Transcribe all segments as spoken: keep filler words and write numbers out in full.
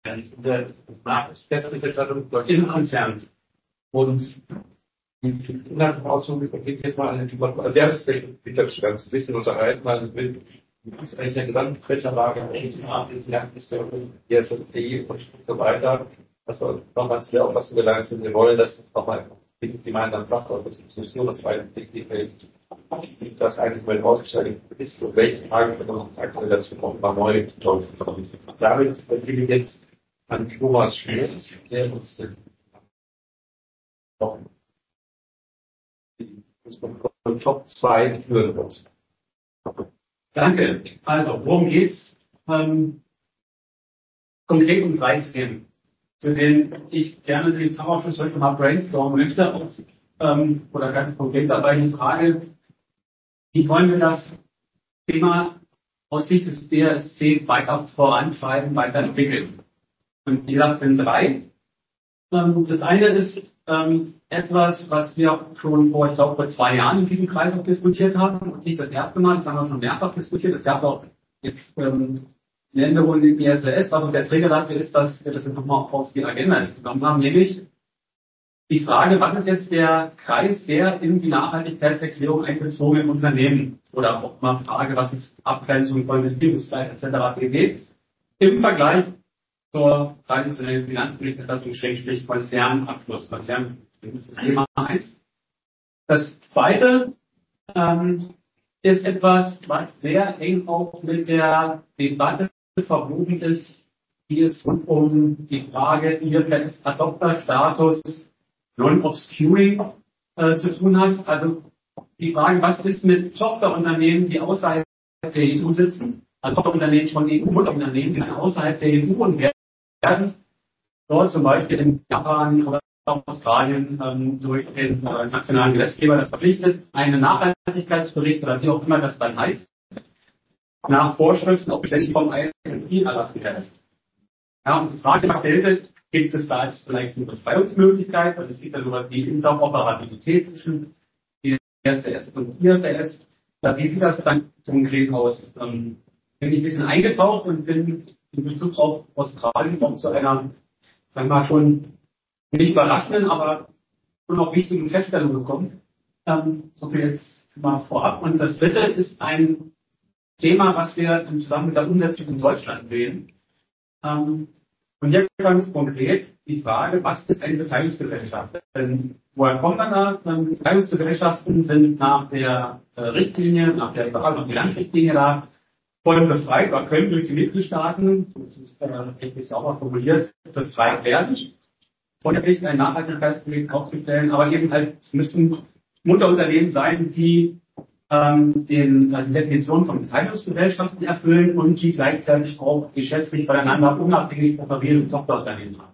zuständig in der Nachrichtenberichterstattung in Konzernen. Und die Inhaltsausführung geht jetzt mal an den also der ist ein bisschen unterhalten, weil wir ist eigentlich eine Gesamtflächenlage im nächsten Art, die Finanzministerium, die S S D und so weiter. Das war nochmal sehr auch was zu gelernt sind. Wir wollen, dass nochmal die gemeinsamen Faktor Diskussion, was bei das eigentlich mal rausgestellt ist und welche Fragen wir noch aktuell dazu kommen, mal neu zu tun. Damit gebe ich jetzt an Thomas Schmitz, der uns den Top zwei führen wird. Danke. Also, worum geht's? Ähm, konkret um drei Themen, zu denen ich gerne den Zusammenschluss heute mal brainstormen möchte. Auf, ähm, oder ganz konkret dabei die Frage, wie wollen wir das Thema aus Sicht des B A S C weiter vorantreiben, weiterentwickeln? Und wie gesagt, sind drei. Ähm, das eine ist ähm, etwas, was wir schon vor, ich glaube, vor zwei Jahren in diesem Kreis auch diskutiert haben. Und nicht das erste Mal, das haben wir schon mehrfach diskutiert. Es gab auch jetzt ähm, eine Änderung im I S S, also der Träger dafür ist, dass wir das jetzt nochmal auf die Agenda genommen haben, nämlich die Frage, was ist jetzt der Kreis der in die Nachhaltigkeitserklärung einbezogenen Unternehmen? Oder auch mal Frage, was ist Abgrenzung von Betriebszeit et cetera pp. Im Vergleich zur traditionellen Finanzberichterstattung schrägstrich Konzernabschluss. Konzern ist das Thema eins. Das zweite ähm, ist etwas, was sehr eng auch mit der Debatte verwoben ist, die es rund um die Frage I F R S Adopter-Status Non-Obscuring äh, zu tun hat. Also die Frage, was ist mit Tochterunternehmen, die außerhalb der E U sitzen, also Tochterunternehmen von E U-Unternehmen, die außerhalb der E U und werden dort zum Beispiel in Japan oder Australien ähm, durch den äh, nationalen Gesetzgeber das verpflichtet, einen Nachhaltigkeitsbericht oder wie auch immer das dann heißt, nach Vorschriften auch beständig vom I S I erlassen werden. Ja, und die Frage stellte, gibt es da jetzt vielleicht eine Befreiungsmöglichkeit, weil es gibt ja sowas wie Interoperabilität zwischen I S S und I F R S. Wie sieht das dann konkret aus? Ähm, bin ich ein bisschen eingetaucht und bin in Bezug auf Australien auch zu einer, sagen wir mal, schon nicht überraschenden, aber schon auch wichtigen Feststellung gekommen. Ähm, so viel jetzt mal vorab. Und das dritte ist ein Thema, was wir im Zusammenhang mit der Umsetzung in Deutschland sehen. Ähm, und jetzt ganz konkret die Frage, was ist eine Beteiligungsgesellschaft? Denn woher kommen dann da? Ähm, Beteiligungsgesellschaften sind nach der äh, Richtlinie, nach der nach Bilanzrichtlinie da voll befreit oder können durch die Mitgliedstaaten, das ist äh, sauber formuliert, befreit werden, von der Pflicht, ein Nachhaltigkeitsprojekt aufzustellen, aber eben halt, es müssen Mutterunternehmen sein, die ähm, den, also die Definition von Beteiligungsgesellschaften erfüllen und die gleichzeitig auch geschäftlich voneinander unabhängig operierende Tochterunternehmen haben.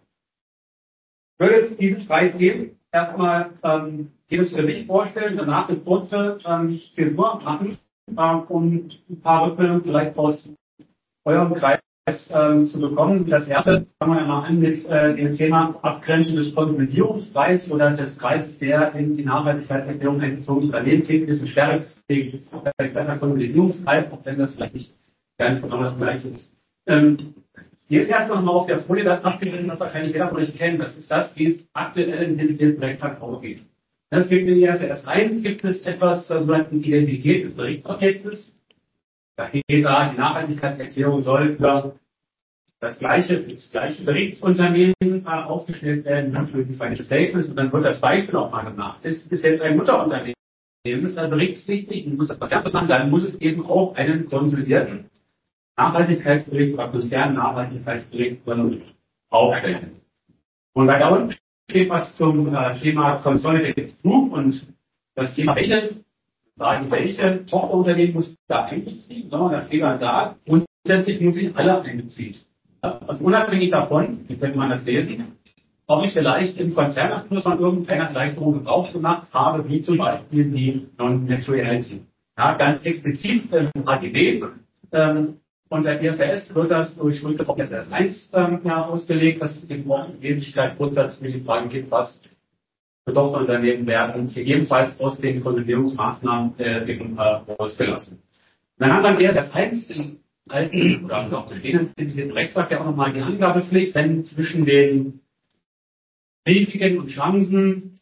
Ich würde jetzt diese drei Themen erstmal ähm, jedes für mich vorstellen, danach eine kurze ähm, Zäsur machen, ähm, um ein paar Rückmeldungen vielleicht aus eurem Kreis ähm, zu bekommen. Das erste fangen wir ja mal an mit äh, dem Thema Abgrenzung des Konsolidierungskreises oder des Kreises, der in die Nachhaltigkeitserklärung einbezogenen Unternehmen klingt, ist ein stärkeres Konsolidierungskreis, auch wenn das vielleicht nicht ganz genau das Gleiche ist. Ähm, Hier ist erst noch mal auf der Folie das abgebildet, was wahrscheinlich jeder von euch kennt. Das ist das, wie es aktuell in dem Projekttag aussieht. Das gibt in I S S eins gibt es etwas zur sogenannten Identität des Berichtsobjektes. Da steht da, die Nachhaltigkeitserklärung soll für das gleiche, für das gleiche Berichtsunternehmen äh, aufgestellt werden, wie für die Financial Statements. Und dann wird das Beispiel auch mal gemacht. Ist es jetzt ein Mutterunternehmen, ist dann berichtspflichtig und muss das Konzern machen, dann muss es eben auch einen konsolidierten Nachhaltigkeitsbericht oder Konzern-Nachhaltigkeitsbericht aufstellen. Und bei da unten steht was zum äh, Thema Consolidated Group und das Thema welche, sagen, welche Tochterunternehmen muss da einbeziehen, sondern da steht dann da, grundsätzlich muss ich alle einbeziehen. Ja, und unabhängig davon, wie könnte man das lesen, ob ich vielleicht im Konzernabschluss von irgendeiner Erleichterung Gebrauch gemacht habe, wie zum Beispiel die Non-Materiality. Ja, ganz explizit im A G B, ähm, unter I F R S wird das durch I S S eins ähm, ja, ausgelegt, dass es eben auch im Gebenschaftgrundsatz die Frage gibt, was für Tochterunternehmen werden gegebenenfalls aus den Konsolidierungsmaßnahmen äh, eben äh, ausgelassen. Dann haben wir I S S eins alten oder auch bestehenden Rechtsakt ja auch nochmal die Angabepflicht, wenn zwischen den Risiken und Chancen,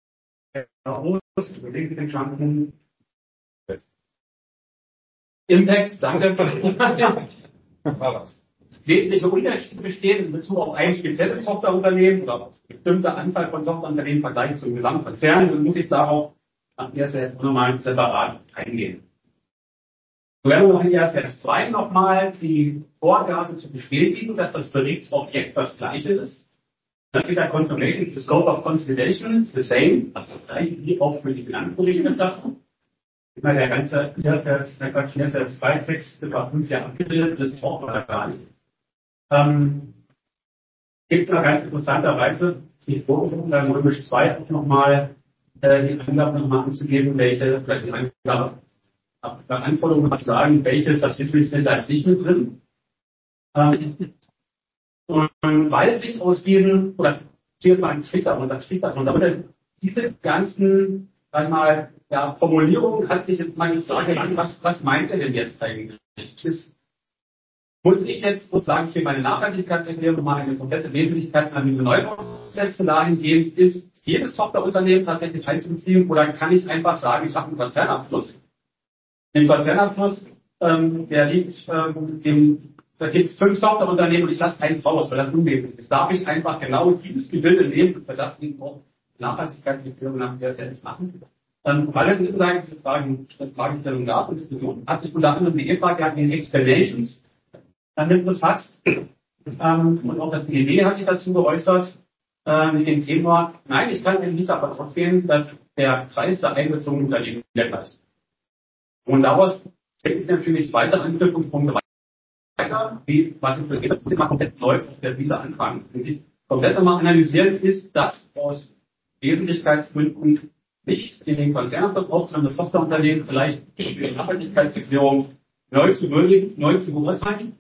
Risiken, Chancen, Impacts, danke, wesentliche Unterschiede bestehen in Bezug auf ein spezielles Tochterunternehmen oder auf eine bestimmte Anzahl von Tochterunternehmen im Vergleich zum Gesamtkonzern, dann muss ich darauf am I S S nochmal separat eingehen. So werden wir noch in I S S zwei nochmal die Vorgabe zu bestätigen, dass das Berichtsobjekt das gleiche ist. Dann wieder confirmation, the scope of consolidation is the same, also das gleiche wie auch für die Finanzberichterstattung. Immer der ganze, der Quatsch, I S S zwei Text über fünf Jahre abgebildet, das braucht man da gar nicht. Ähm, gibt da ganz interessanterweise, ist nicht vorgesehen, dann römisch zwei auch nochmal äh, die Angaben nochmal anzugeben, welche, vielleicht die Angabe, bei Anforderungen zu sagen, welche Subsidiaries sind da jetzt nicht mit drin. Ähm, und weil sich aus diesen, oder steht mal ein Strich darunter, Strich darunter, oder diese ganzen, einmal, ja, Formulierungen hat sich jetzt mal die Frage an, was, was meint er denn jetzt eigentlich? Ist, muss ich jetzt sozusagen für meine Nachhaltigkeitserklärung mal eine komplette Wesentlichkeit an diese Neuaussetzen dahingehend, ist jedes Tochterunternehmen tatsächlich einzubeziehen oder kann ich einfach sagen, ich habe einen Konzernabschluss? Den Konzernabschluss, ähm, der liegt, ähm, dem, da gibt es fünf Tochterunternehmen und ich lasse eins raus, weil das unwesentlich ist. Darf ich einfach genau dieses Gebilde nehmen, für das eben auch Nachhaltigkeitserklärung nach der T S machen? Ähm, weil es sozusagen diese Fragen, das Fragestellung gab und Diskussion, hat sich unter anderem die E-Frage an den Explanations damit befasst. Ähm, und auch das B D hat sich dazu geäußert, äh, mit dem Thema, nein, ich kann Ihnen nicht davon ausgehen, dass der Preis der einbezogenen Unternehmen gleich ist. Und daraus stellt sich natürlich weitere Anknüpfungspunkte weiter, wie was ich für das Thema komplett läuft, auf der Wiese anfangen. Und die komplett nochmal analysieren, ist das aus Wesentlichkeitsgründen nicht in den Konzernabschluss braucht, sondern das Softwareunternehmen vielleicht die Nachhaltigkeitserklärung neu zu würdigen, neu zu beurteilen.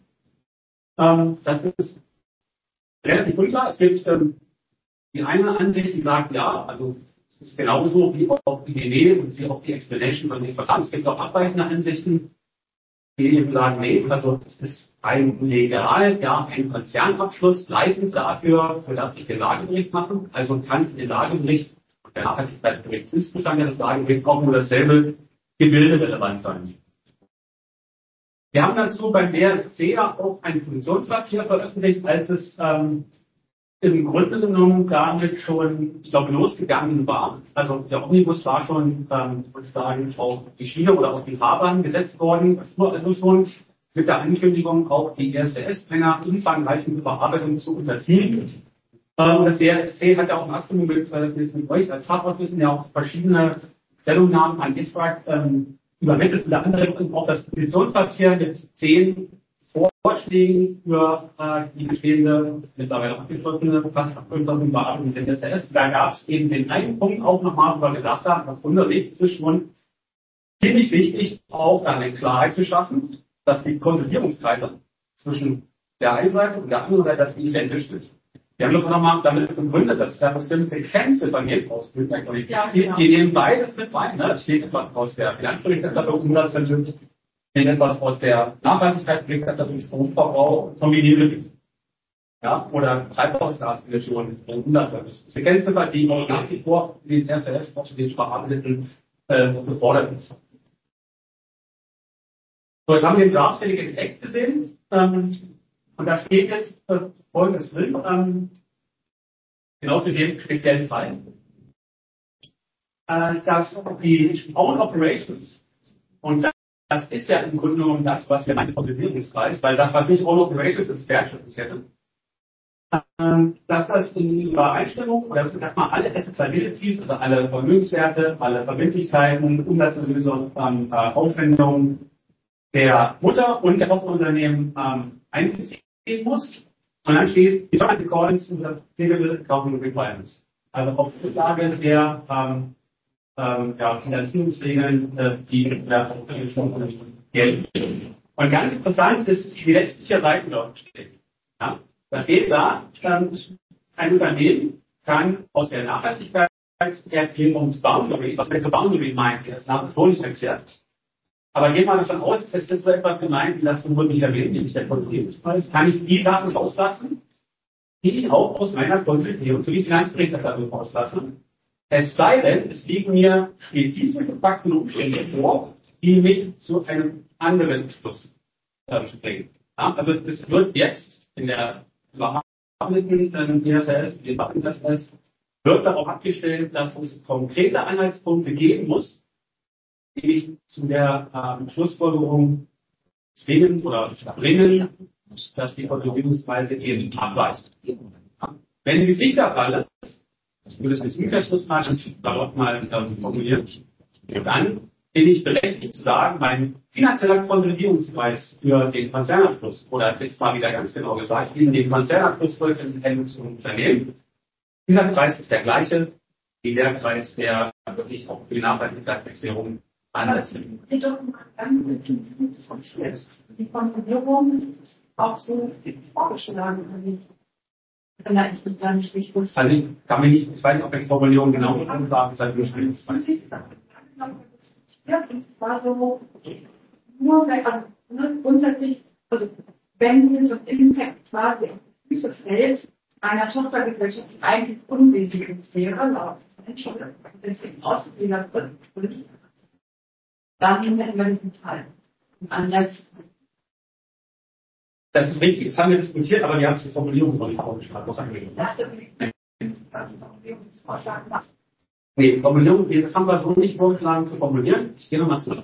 Ähm, das ist relativ unklar. Es gibt ähm, die eine Ansicht, die sagt, ja, also es ist genauso wie auch die Idee und wie auch die Explanation von nichts verstanden. Es gibt auch abweichende Ansichten, die eben sagen, nee, also es ist ein legal, ja, ein Konzernabschluss leitend dafür, für das ich den Lagebericht mache. Also kann den Lagebericht, der Nachhaltigkeitsbericht ist Bestandteil des Lageberichts, auch nur dasselbe Gebilde relevant sein. Wir haben dazu beim B S C auch ein Positionspapier veröffentlicht, als es ähm, im Grunde genommen damit schon, ich glaube, losgegangen war. Also der Omnibus war schon ähm, sozusagen auf die Schiene oder auf die Fahrbahn gesetzt worden, also schon mit der Ankündigung, auch die R C S einer umfangreichen Überarbeitung zu unterziehen. Ähm, das B S C hat ja auch in Abstimmung mit, äh, mit euch als Fachausschuss ja auch verschiedene Stellungnahmen an ISRAG ähm, übermittelt, unter anderem auch das Positionspapier mit zehn Vorschlägen für äh, die bestehende, mittlerweile abgeschlossene Fachbearbeitung der R C S. Da gab es eben den einen Punkt auch nochmal, wo wir gesagt haben, auf unserer Weg ist es schon ziemlich wichtig, auch eine Klarheit zu schaffen, dass die Konsolidierungskreise zwischen der einen Seite und der anderen Seite, dass die identisch sind. Wir haben das nochmal damit begründet, dass es da bestimmte Kennziffern gibt aus der Qualität. Ja, genau. Die nehmen beides mit rein. Ne? Es steht etwas aus der Finanzberichterstattung, Monatsvermögen, steht etwas aus der Nachhaltigkeitsberichterstattung, Stromverbrauch, kombinieren. Ja, oder Treibhausgasemissionen und Umweltservice. Das ist eine Kennziffer, die auch nach wie vor in den R C S auch zu den Sparmitteln äh, gefordert ist. So, jetzt haben wir den darstelligen Text gesehen. Ähm, und da steht jetzt äh, Folgendes drin, ähm, genau zu dem speziellen Fall, äh, dass die Own Operations, und das, das ist ja im Grunde genommen das, was wir meinen Konsolidierungskreis, weil das, was nicht Own Operations ist, ist Wertschöpfungskette, ähm, dass das in Übereinstimmung, oder das sind erstmal alle Asset Liabilities, also alle Vermögenswerte, alle Verbindlichkeiten, Umsatzlösungen, ähm, äh, Aufwendungen der Mutter und der Tochterunternehmen ähm, einbeziehen muss. Und dann steht, die Joint Accordance to the Applicable Accounting Requirements. Also auf Grundlage der ähm, ähm, ja, Finanzierungsregeln, äh, die der Europäischen gelten. Und ganz interessant ist, die letzten vier Seiten dort steht. Ja? Da steht da, ähm, ein Unternehmen kann aus der Nachhaltigkeitserklärungsboundary, was mit der Boundary meint, die das nach wie vor nicht erklärt, Aber gehen wir mal davon aus, es ist so etwas gemeint, wie das wurde nicht erwähnt, nämlich der Konsolidierungspreis, kann ich die Daten rauslassen, die ich auch aus meiner Konsolidierung für die Finanzberichterstattung rauslasse. Es sei denn, es liegen mir spezifische Fakten und Umstände vor, die mich zu einem anderen Schluss äh, bringen. Ja, also es wird jetzt in der überarbeiteten ähm, I S S, in den I S S, wird darauf abgestellt, dass es konkrete Anhaltspunkte geben muss, die mich zu der ähm, Schlussfolgerung zwingen oder bringen, dass die Konsolidierungspreise eben abweichen. Wenn dies nicht der Fall ist, würde ich das Umkehrschlussmarge darauf mal ähm, formulieren, dann bin ich berechtigt zu sagen, mein finanzieller Konsolidierungspreis für den Konzernabschluss, oder jetzt mal wieder ganz genau gesagt, in den Konzernabschluss für ein Unternehmen, dieser Preis ist der gleiche wie der Preis, der wirklich auch für die Nachhaltigkeitserklärung ansetzt. Die Konsolidierung ist auch so vorgeschlagen. Vielleicht nicht gar nicht wichtig. Also ich kann mir nicht, ich weiß nicht, ob die Formulierung genau sagen, seit wir Ja, das war so, nur, also, grundsätzlich, also, wenn jetzt ein Impact quasi auf die Füße fällt, einer Tochtergesellschaft, die eigentlich unwesentlich wäre, laut Entschuldigung, deswegen ausgegliedert wird, dann hätten wir diesen Fall. Anders. Das ist richtig, das haben wir diskutiert, aber die haben die Formulierung noch nicht vorgeschlagen. Was haben wir gemacht? Nee, Formulierung, das haben wir so nicht vorgeschlagen zu formulieren. Ich gehe nochmal zurück.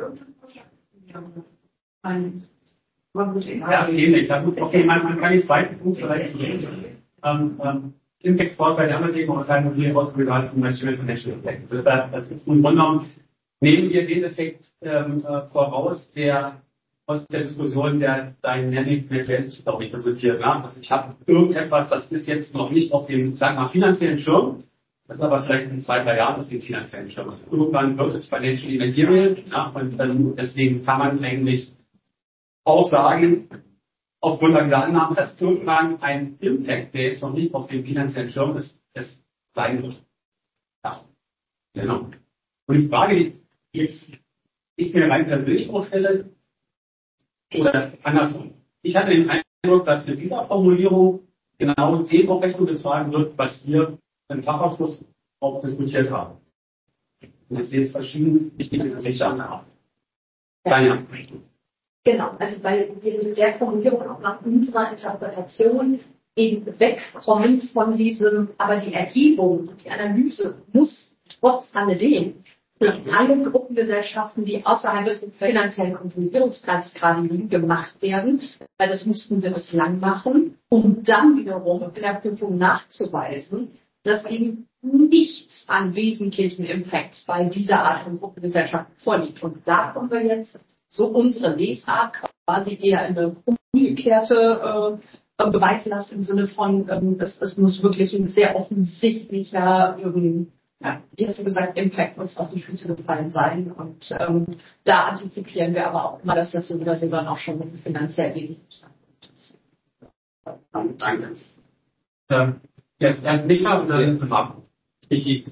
Ja, also ähnlich. Ja, gut, okay, man, man kann den zweiten Punkt vielleicht sehen. Ähm, ähm, Impact Sport bei der anderen und sagen, wir rausgehalten, zum Beispiel Financial Impact. Das ist im Grunde genommen, nehmen wir den Effekt ähm, äh, voraus, der aus der Diskussion der Dynamic Measures, glaube ich, resultiert. Ja? Also ich habe irgendetwas, das ist jetzt noch nicht auf dem, sagen wir mal, finanziellen Schirm, das ist aber vielleicht in zwei, drei Jahren auf dem finanziellen Schirm. Also irgendwann wird es Financial Material, ja? Und ähm, deswegen kann man eigentlich auch sagen, auf Grundlage der Annahme, dass irgendwann ein Impact, der jetzt noch nicht auf dem finanziellen Schirm ist, es sein wird. Ja, genau. Und die Frage, die jetzt ich mir rein persönlich vorstelle, oder andersrum. Ich hatte den Eindruck, dass mit dieser Formulierung genau dem auch Rechnung getragen wird, was wir im Fachausschuss auch diskutiert haben. Und ich sehe jetzt verschiedene wichtige Sichtungen haben. Keine Genau, also weil wir mit der Formulierung auch nach unserer Interpretation eben wegkommen von diesem, aber die Erhebung und die Analyse muss trotz alledem für alle Gruppengesellschaften, die außerhalb des finanziellen Konsolidierungspreises gerade liegen, gemacht werden, weil das mussten wir bislang machen, um dann wiederum in der Prüfung nachzuweisen, dass eben nichts an wesentlichen Impacts bei dieser Art von Gruppengesellschaft vorliegt. Und da kommen wir jetzt so unsere Lesart quasi eher in eine umgekehrte äh, Beweislast im Sinne von, ähm, es, es muss wirklich ein sehr offensichtlicher, ähm, ja, wie hast du gesagt, Impact muss auf die Füße gefallen sein. Und ähm, da antizipieren wir aber auch immer, dass das so oder so dann auch schon finanziell wesentlich sein wird. Danke. Ähm, jetzt erst Micha und dann Farben. Ich, ich,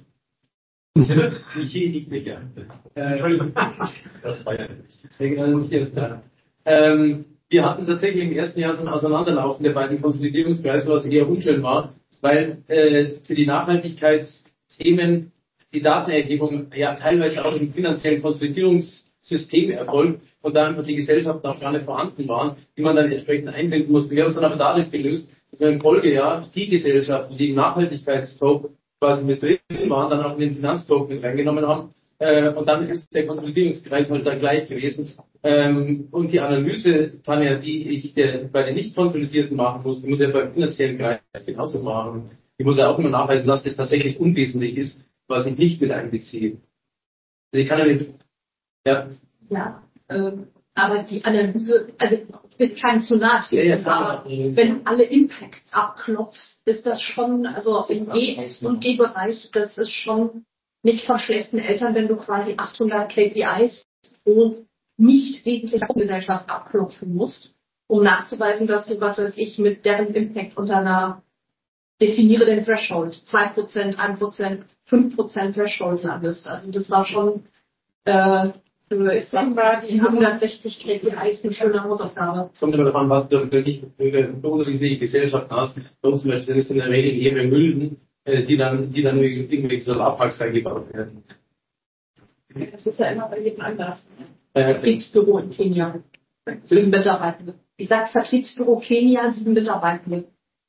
ich, ich, nicht ja. Entschuldigung. Das war ja nicht. Ähm, wir hatten tatsächlich im ersten Jahr so ein Auseinanderlaufen der beiden Konsolidierungspreise, was eher unschön war, weil äh, für die Nachhaltigkeitsthemen die Datenerhebung ja teilweise auch im finanziellen Konsolidierungssystem erfolgt und da einfach die Gesellschaften auch gar nicht vorhanden waren, die man dann entsprechend einbinden musste. Wir haben es dann aber dadurch gelöst, dass wir im Folgejahr die Gesellschaften, die im Nachhaltigkeitstoken quasi mit drin waren, dann auch in den Finanztoken mit reingenommen haben. Äh, und dann ist der Konsolidierungskreis halt da gleich gewesen. Ähm, und die Analyse, Tanja, die ich äh, bei den nicht konsolidierten machen muss, die muss ja beim finanziellen Kreis genauso machen. Die muss ja auch immer nachhalten, dass das tatsächlich unwesentlich ist, was ich nicht mit einbeziehe. Also ich kann ja nicht, ja. Ja, ähm, aber die Analyse, also ich will keinen zu nahe treten, ja, ja, aber wenn du alle Impacts abklopfst, ist das schon, also im E S und G-Bereich, das ist schon nicht von schlechten Eltern, wenn du quasi achthundert K P Is pro nicht wesentliche Gesellschaft abklopfen musst, um nachzuweisen, dass du, was weiß ich, mit deren Impact unter einer, definiere den Threshold, zwei Prozent, ein Prozent, fünf Prozent Threshold landest. Also das war schon, äh, für September die hundertsechzig K P Is eine schöne Hausaufgabe. Es kommt immer davon, was du für dich für unterschiedliche Gesellschaften hast. Bei uns zum Beispiel sind es in der Regel eher Müllden, die dann, die dann irgendwelche Solarparks eingebaut werden. Das ist ja immer bei jedem anders. Äh, Vertriebsbüro in Kenia. Sieben Mitarbeitende. Ich sage Vertriebsbüro Kenia, sieben Mitarbeitende.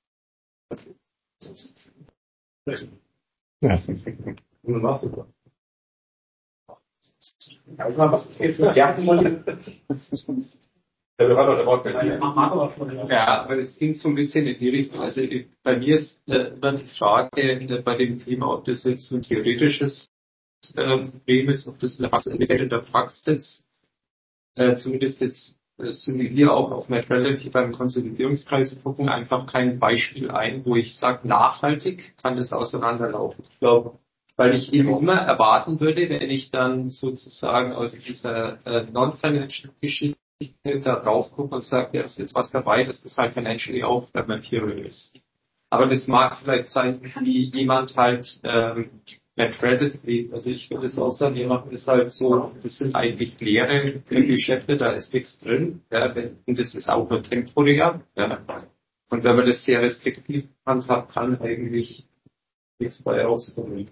Ja. Und was super. Was ist jetzt mit Werbung? Ja, aber es ging so ein bisschen in die Richtung. Also bei mir ist äh, immer die Frage äh, bei dem Thema, ob das jetzt so ein theoretisches äh, Problem ist, ob das in der Praxis, äh, zumindest jetzt äh, so wie wir auch auf MedRelative beim Konsolidierungskreis gucken, einfach kein Beispiel ein, wo ich sage, nachhaltig kann das auseinanderlaufen. Ich glaube, weil ich eben immer erwarten würde, wenn ich dann sozusagen aus dieser äh, Non-Financial-Geschichte da drauf gucke und sage, ja, ist jetzt was dabei, dass das halt financially auch äh, material ist. Aber das mag vielleicht sein, wie jemand halt ähm, MedRelative lebt. Also ich würde es auch sagen, jemand ist halt so, das sind eigentlich leere Geschäfte, da ist nichts drin. Ja, und das ist auch nur temporär. Ja. Und wenn man das sehr restriktiv handhabt, kann eigentlich nichts bei rauskommen.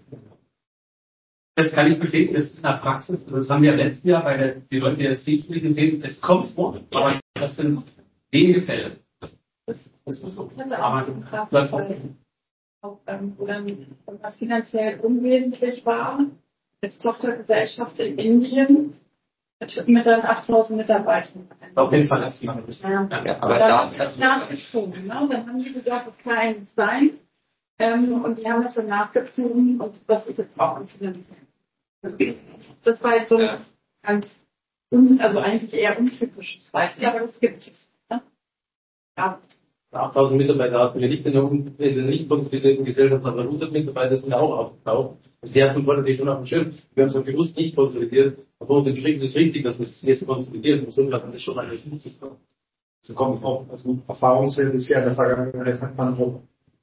Das kann ich bestätigen, das ist in der Praxis, das haben wir letztes Jahr bei der, die Leute, die das C-Suite gesehen, es kommt vor, aber das sind wenige Fälle. Das, das, das ist so. Das ist auch so krass, weil auch, ähm, wo dann was finanziell unwesentlich war, als Tochtergesellschaft in Indien mit, mit dann achttausend Mitarbeitern. Auf jeden Fall das Thema. Ja. Ja, Aber dann haben das nachgezogen, ne? Dann haben die gesagt, es kann eins sein. Ähm, und die haben das dann nachgezogen und das ist jetzt auch ein Finanziell. Das war jetzt so ein ganz, un, also eigentlich eher untypisches Beispiel, aber das gibt es. Ne? Ja. achttausend Mitarbeiter hatten wir nicht in der, in der nicht konsolidierten Gesellschaft, aber hundert Mitarbeiter sind auch aufgetaucht. Also die hatten vorher natürlich schon auf dem Schirm. Wir haben es bewusst nicht konsolidiert, aber unter den Strichen ist es richtig, dass wir es jetzt konsolidieren. Und so hat man das schon alles mutig gemacht. So kommt auch, also Erfahrungswert ist ja in der Vergangenheit hat man auch.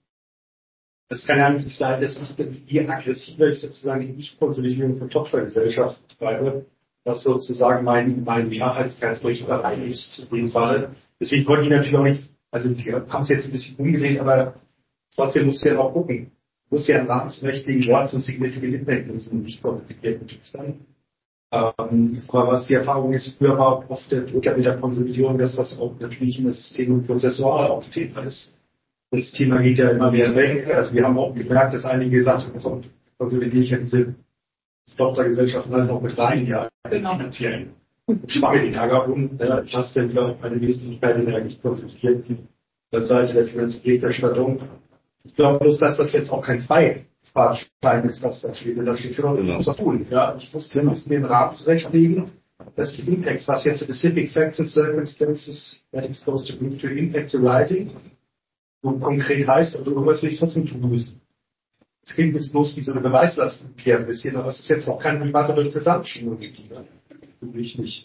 Es kann ja nicht sein, dass ich die aggressiver ist sozusagen die Nicht-Konsolidierung von Tochtergesellschaften treibe, was sozusagen mein, mein Nachhaltigkeitsbericht ist in dem Fall. Deswegen konnte ich natürlich auch nicht, also wir haben es jetzt ein bisschen umgedreht, aber trotzdem musst du ja auch gucken. Du musst ja einen namensmächtigen Wort und significant Impact in diesem nicht konsolidierten Zustand. Ähm, aber was die Erfahrung ist, früher war auch oft der Druck mit der Konsolidierung, dass das auch natürlich in das System und prozessual austhema ist. Das Thema geht ja immer mehr weg. Also wir haben auch gemerkt, dass einige gesagt haben, konsolidiere ich ja diese Tochtergesellschaften halt noch mit rein, ja, genau. Finanziellen. Ich mache den Ärger um, das ist dann wieder eine Wesentlichkeit in der nicht konsolidierten Seite der Finanzberichterstattung. Ich glaube bloß, dass das jetzt auch kein Freifahrtschein ist, was da steht. Und da steht schon, ich muss was tun. Ja, ich muss zumindest den Rahmen zurechtlegen, dass die Impacts, was jetzt specific facts and circumstances that exposed to group to impacts arising, so konkret heißt, also irgendwas will ich trotzdem tun müssen. Es klingt jetzt bloß wie so eine Beweislastkehr ein bisschen, aber es ist jetzt auch kein private Presumption. Wichtig.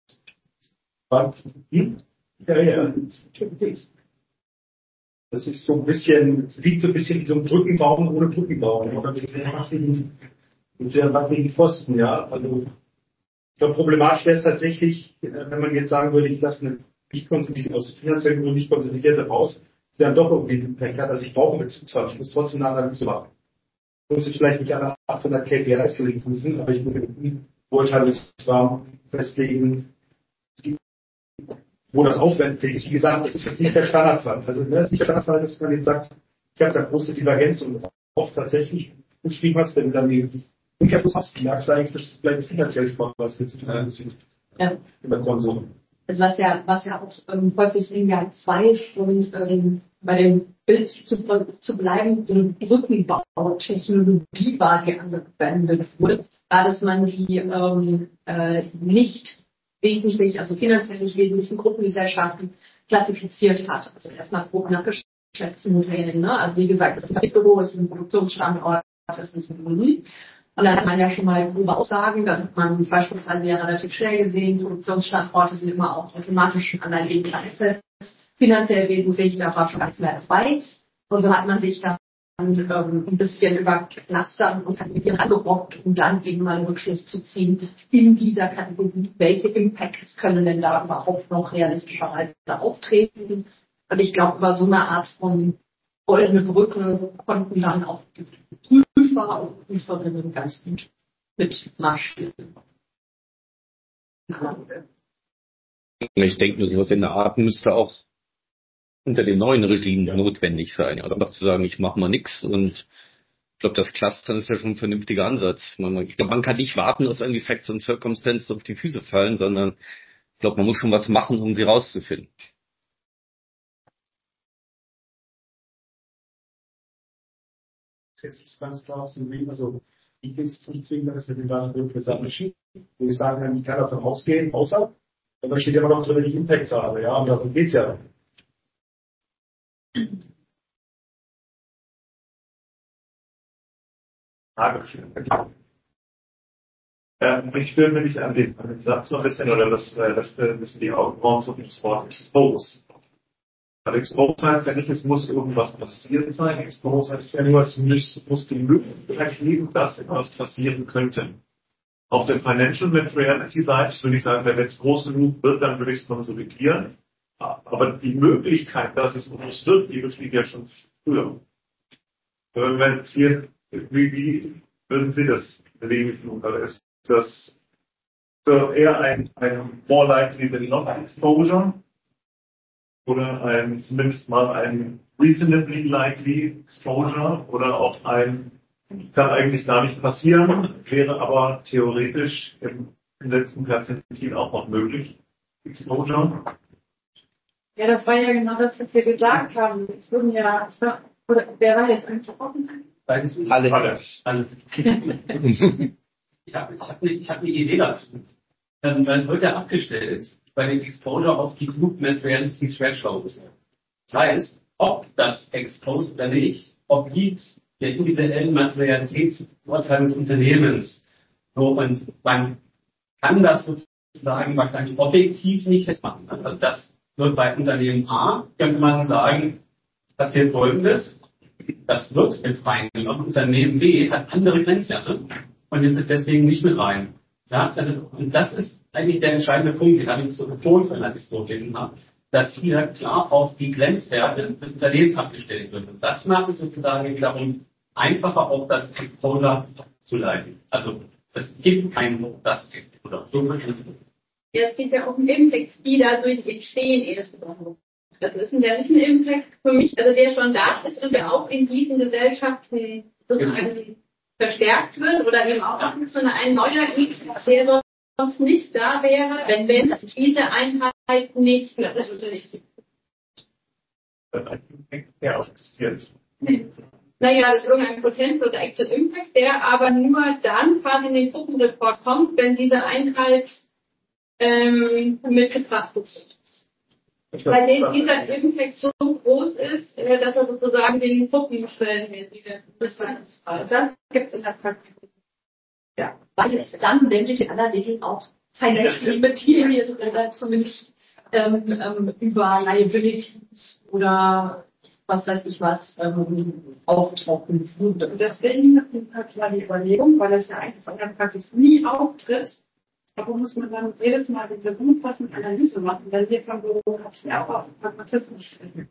Hm? Ja, ja, das ist so ein bisschen, es liegt so ein bisschen wie so ein Brückenbaum ohne Brückenbaum. Oder mit sehr wackeligen, mit sehr wackeligen Pfosten, ja. Also, ich glaube, problematisch wäre es tatsächlich, wenn man jetzt sagen würde, ich lasse eine nicht konsolidierte, aus finanziellen Gründen nicht konsolidierte raus, die dann doch irgendwie einen Impact hat. Also ich brauche einen Bezugswert, ich muss trotzdem eine Analyse machen. Ich muss jetzt vielleicht nicht alle achthundert K P Is prüfen, aber ich muss einen Beurteilungsrahmen festlegen, wo das aufwendig ist. Wie gesagt, das ist jetzt nicht der Standardfall. Also ne, das ist nicht der Standardfall, dass man jetzt sagt, ich habe da große Divergenz und oft tatsächlich beschrieben hast, wenn du dann die Umkehrschluss hast, merkst du eigentlich, dass es vielleicht finanziell spannend was jetzt äh, sind Ja. über Konsum. Also was ja, was ja auch ähm, häufig in Jahr zwei und ähm, bei dem Bild zu, zu bleiben, so eine Brückenbautechnologie war, die angewendet wurde, war, dass man die ähm, äh, nicht wesentlich, also finanziell nicht wesentlichen Gruppengesellschaften klassifiziert hat. Also erstmal grob nach Geschäftsmodellen. Ne? Also wie gesagt, das ist ein Büro, ist ein Produktionsstandort, das ist ein Uni. Und dann hat man ja schon mal grobe Aussagen, dann hat man beispielsweise ja relativ schnell gesehen, Produktionsstandorte sind immer auch automatisch an ein Assets, finanziell wesentlich, da war schon gar nichts mehr dabei. Und so hat man sich dann ähm, ein bisschen über Cluster und Kategorien angerockt, um dann eben mal einen Rückschluss zu ziehen in dieser Kategorie, welche Impacts können denn da überhaupt noch realistischerweise auftreten. Und ich glaube, über so eine Art von goldene Brücke konnten dann auch die Prüfer und Prüferinnen ganz gut mit marschieren. Ich denke, nur sowas in der Art müsste auch unter dem neuen Regime notwendig sein. Also einfach zu sagen, ich mache mal nichts, und ich glaube, das Clustern ist ja schon ein vernünftiger Ansatz. Man, ich glaube, man kann nicht warten, dass irgendwie Facts und Circumstances auf die Füße fallen, sondern ich glaube, man muss schon was machen, um sie rauszufinden. Jetzt ist ganz klar, also ich bin es nicht zwingend, dass wir da für Sachen schieben, wo ich sagen kann, ich kann davon ausgehen, außer, da steht ja immer noch drin, die Impacts habe, ja, und darum geht's ja. Frage. Ähm, ich will nämlich an den, an den Satz noch ein bisschen, oder das, äh, das, das ist die Augenbrauen zu dem Wort Expose. Also Expose heißt ja nicht, es muss irgendwas passiert sein. Expose heißt ja nur, es muss, muss die Möglichkeit geben, dass etwas passieren könnte. Auf der Financial Materiality Seite würde ich sagen, wenn es groß genug wird, dann würde ich es konsolidieren. Aber die Möglichkeit, dass es groß wird, die besteht ja schon früher. Wenn wir jetzt hier, wie, wie würden Sie das lesen? Oder ist das, das eher ein, ein more likely than not exposure? Oder ein, zumindest mal ein reasonably likely exposure? Oder auch ein, kann eigentlich gar nicht passieren, wäre aber theoretisch im letzten Perzentil auch noch möglich. Exposure? Ja, das war ja genau das, was wir gesagt haben. Es würden ja, oder wer war jetzt eigentlich offen? Beides. Alle. Alle. Alle. Ich habe ich hab eine hab ne Idee dazu. Ähm, weil es wird ja abgestellt bei dem Exposure auf die Group Materiality Threshold. Das heißt, ob das Exposed oder nicht, obliegt der individuellen Materialitätsbeurteilung des Unternehmens. So, und man kann das sozusagen wahrscheinlich objektiv nicht festmachen. Also das wird bei Unternehmen A, könnte man sagen, passiert Folgendes. Das wird mit reingenommen. Unternehmen B hat andere Grenzwerte und nimmt es deswegen nicht mit rein. Ja, also, und das ist eigentlich der entscheidende Punkt, den habe ich so betont, als ich es vorgelesen habe, dass hier klar auf die Grenzwerte des Unternehmens abgestellt wird. Und das macht es sozusagen wiederum einfacher, auch das Exposure zu leiten. Also, es gibt kein das Exposure. So wird es. Ja, es geht ja um Impacts, die dadurch entstehen erst. Das ist ja nicht ein Impact für mich, also der schon da ist und der auch in diesen Gesellschaften sozusagen verstärkt wird oder eben auch noch so ein neuer Impact, der sonst nicht da wäre, wenn, wenn es diese Einheit nicht, das ist ja nicht. Der auch existiert. Naja, das ist irgendein Potential oder Actual Impact, der aber nur dann quasi in den Gruppenreport kommt, wenn diese Einheit ähm, mitgebracht wird. Weil der, dieser Impact so groß ist, dass er sozusagen den Gruppenstellen wieder das gibt es in der Praxis. Ja, weil es dann nämlich in aller Regel auch Financial Material oder zumindest ähm, ähm, über Liabilities oder was weiß ich was ähm, auftauchen würde. Deswegen hat man die Überlegung, weil das ja eigentlich in der Praxis nie auftritt, aber muss man dann jedes Mal diese umfassende Analyse machen, weil wir vom Büro ja auch auf Pragmatismus sprechen.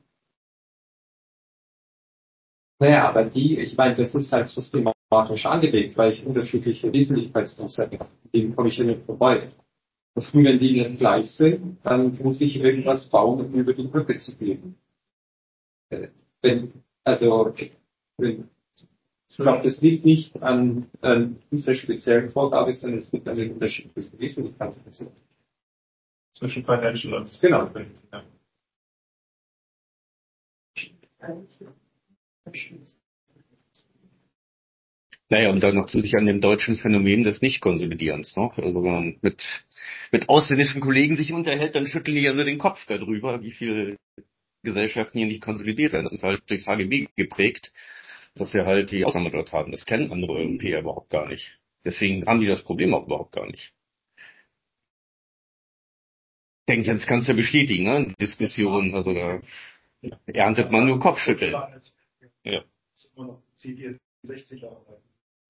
Naja, aber die, ich meine, das ist halt systematisch angelegt, weil ich unterschiedliche Wesentlichkeitskonzepte habe. Denen komme ich ja nicht vorbei. Und wenn die nicht gleich sind, dann muss ich irgendwas bauen, um über die Brücke zu gehen. Wenn, also, wenn, ich glaube, das liegt nicht an, an dieser speziellen Vorgabe, sondern es liegt an den unterschiedlichen Wesentlichkeitskonzepten. Zwischen Financial und. Genau. Ja. Naja, und dann noch zu sich an dem deutschen Phänomen des Nicht-Konsolidierens. Ne? Also wenn man mit, mit ausländischen Kollegen sich unterhält, dann schütteln die ja so den Kopf darüber, wie viele Gesellschaften hier nicht konsolidiert werden. Das ist halt durchs H G B geprägt, dass wir halt die Ausnahme dort haben. Das kennen andere Europäer überhaupt gar nicht. Deswegen haben die das Problem auch überhaupt gar nicht. Ich denke, jetzt kannst du ja bestätigen, ne? Diskussion, also da erntet man nur Kopfschütteln. Ja. ist immer noch C vierundsechzig arbeiten.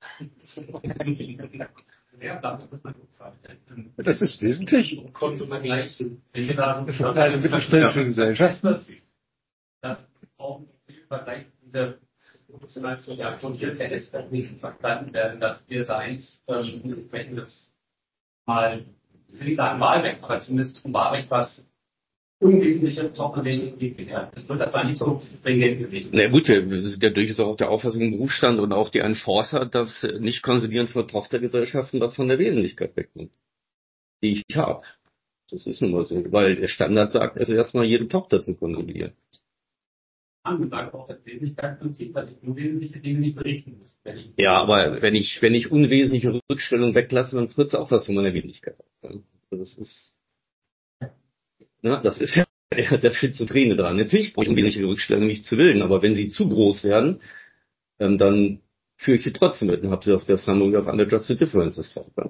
Das ist wesentlich. Kommt zum Vergleich zu. Das ist eine mittelständische Gesellschaft. Das auch im Vergleich dieser ja, von hier Tennis nicht verstanden werden, dass wir seins ähm, entsprechendes mal, ich will nicht sagen Wahlrecht, aber zumindest vom Wahlrecht was unwesentliche Tochterregeln gibt. Das wird das war nicht so stringent gesehen. Na gut, wir sind ja durchaus auch der Auffassung im Berufsstand und auch die Enforcer, dass nicht konsolidieren von Tochtergesellschaften was von der Wesentlichkeit wegnimmt, die ich habe. Das ist nun mal so, weil der Standard sagt, also erstmal jede Tochter zu konsolidieren. Angesagt auch das Wesentlichkeitsprinzip, dass ich unwesentliche Dinge nicht berichten muss. Wenn ich Ja, aber wenn ich, wenn ich unwesentliche Rückstellungen weglasse, dann frisst auch was von meiner Wesentlichkeit. Also das ist, na, das ist ja der, der Schizophrene dran. Natürlich brauche ich unwesentliche Rückstellungen nicht zu willen, aber wenn sie zu groß werden, ähm, dann führe ich sie trotzdem mit und habe sie auf der Summary of Unadjusted Differences drauf. Ja.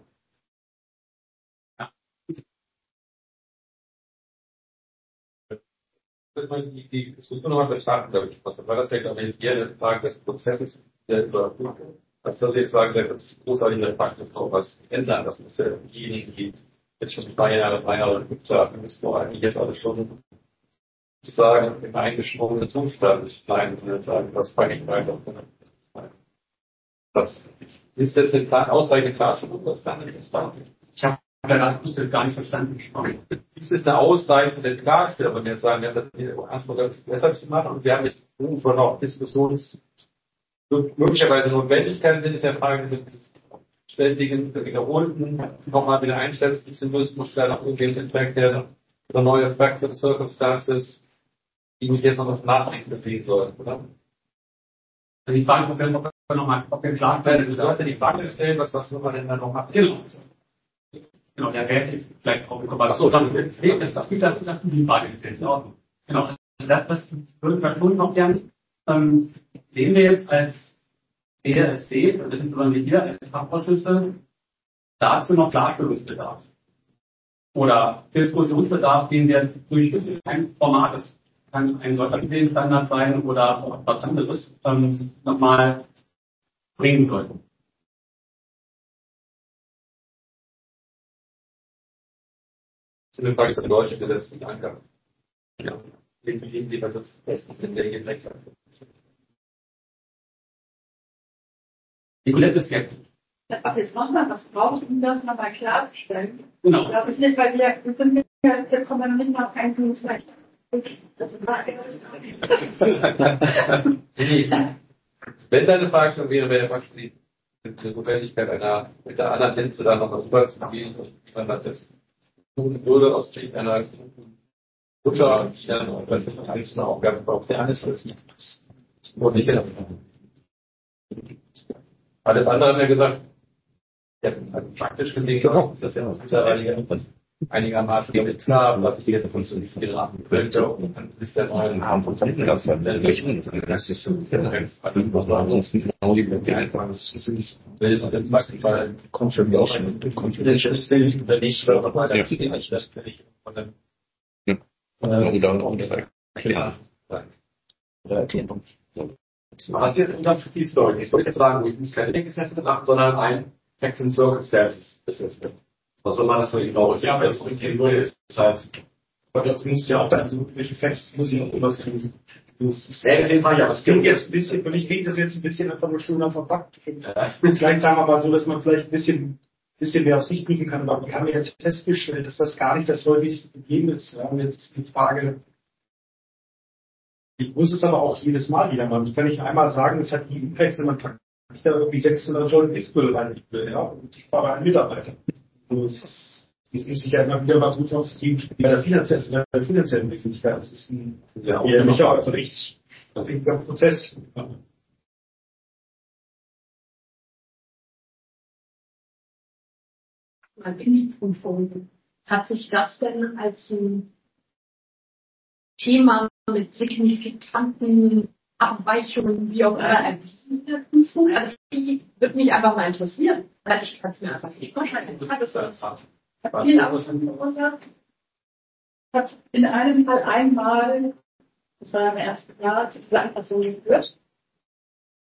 Die, die Diskussion nochmal betrachten, glaube ich, was war das ja, glaube ich, jetzt eher eine Frage des Prozesses, der Überprüfung. Was soll ich jetzt sagen, der wird sich großartig in der Praxis noch was ändern, das muss ja diejenigen, die jetzt schon zwei Jahre, drei Jahre schlafen, müssen wir eigentlich jetzt alles schon sozusagen im eingeschwungenen Zustand bleiben und sagen, was fange ich weiter. Was ist das denn klar, ausreichend klar schon, was kann ich jetzt machen? Ich habe gerade gar nicht verstanden. Ist es eine ausreichende Klarstellung, wenn wir jetzt sagen, das hat die Antwort deshalb zu machen und wir haben jetzt irgendwo noch Diskussions möglicherweise Notwendigkeiten sind, ist ja Frage, sind ständigen, wiederholten, nochmal wieder einschätzen müssen, muss vielleicht auch irgendwie Impact werden oder neue Facts and Circumstances, die mich jetzt noch was nachdenken bewegen sollten, oder? Also die Frage ist, ob wir, ob wir nochmal, ob wir klar werden. Du hast ja die Frage gestellt, was, was soll man denn da noch machen? Genau. Genau, der wäre jetzt vielleicht auch gekommen. Achso, dann, nee, das, das gibt das, das die Frage gestellt. Genau. Also das, das würden wir schon noch gerne, ähm, sehen wir jetzt als D R S C, und insbesondere hier als Fachausschüsse, dazu noch Klarstellungsbedarf. Oder Diskussionsbedarf, den wir durch ein Format, das kann ein deutscher Standard sein oder auch was anderes, ähm, nochmal bringen sollten. Das ist eine Frage, die in Deutschland gesetzlich ankam. Ja. Wie sehen Sie, was das Bestens in der Reflex ankommt? Nicolette ist weg. Das auch jetzt nochmal, was braucht, um das nochmal klarzustellen? Genau. Das ist nicht, weil wir, wir sind ja, wir kommen ja nicht mal kein Blutsrecht. Wenn deine Frage schon wäre, wäre praktisch die Notwendigkeit einer, mit der anderen Linse da noch rüber zu gehen, wie man das jetzt tun würde, aus Sicht einer Mutter, die dann auch bei den einzelnen Aufgaben braucht. Der alles ist wurde nicht genommen. Alles andere haben wir gesagt, ja, also praktisch gesehen, genau, das ist ja mittlerweile einigermaßen klar, was ich jetzt davon zu viel raten könnte. Und dann ist der neue Namen von Zeiten ganz verwenden. Das ist so, was war uns genau die einfach, das ist nicht wild und im zweiten Fall Confirmation, Confidential State, oder nicht, oder was das ist nicht, das kann ich von dem, oder, oder, erklären. Oder erklären. Was ist jetzt unterm Spiel Story? Ich soll jetzt sagen, ich muss keine Deck-Assessment machen, sondern ein Facts and Circumstances Assessment. Was soll man das so genau? Ja, aber das ist halt, aber das muss ja auch dann so, welche Facts muss ich auch immer kriegen. Das ist ja, ja, aber es klingt jetzt ein bisschen, für mich klingt das jetzt ein bisschen einfach nur schöner verpackt. Vielleicht sagen wir mal so, dass man vielleicht ein bisschen, bisschen mehr auf sich blicken kann, aber wir haben jetzt festgestellt, dass das gar nicht das häufigste Problem ist. Wir haben jetzt die Frage, ich muss es aber auch jedes Mal wieder machen. Ich kann nicht einmal sagen, es hat die Impacts, wenn man kann ich da irgendwie sechshundert Tonnen Giftmüll rein will, ja, und ich fahre einen Mitarbeiter. Das, das muss ich ja immer wieder mal gut aufs Team spielen. Bei der finanziellen, bei der finanziellen Wesentlichkeit, das ist ein, ja, ja mich auch, also richtig, ein Prozess. Mal in die Prüfung. Hat sich das denn als ein Thema mit signifikanten Abweichungen, wie auch immer, erwiesen in der Prüfung? Also, die würde mich einfach mal interessieren. Weil ich kann es mir einfach nicht vorstellen. Hat es das hat viel Abweichungen verursacht? Hat in einem Fall einmal, das war im ersten Jahr, zu dieser Person geführt.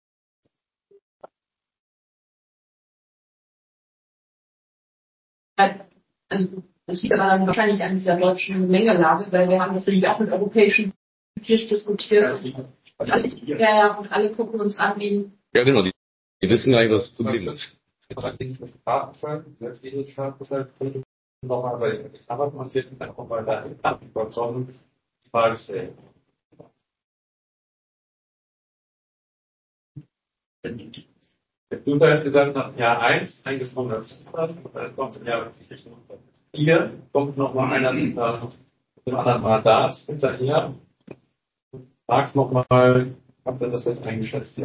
Also, das liegt aber dann wahrscheinlich an dieser deutschen Mengelage, weil wir haben das natürlich auch mit europäischen Peers diskutiert. Und alle, ja, ja, und alle gucken uns an, wie. Ja, genau, die, die wissen gar nicht, was das Problem ist. Tatsächlich das Datenfall, das Datenfall, nochmal, weil ich habe man sich einfach mal da überzogen, die Frage stellen. Der Prüfer hat gesagt, nach Jahr eins eingesprochen als es kommt im Jahr vier, kommt nochmal einer mit einem anderen Mandat hinterher, fragt nochmal, habt ihr das jetzt eingeschätzt?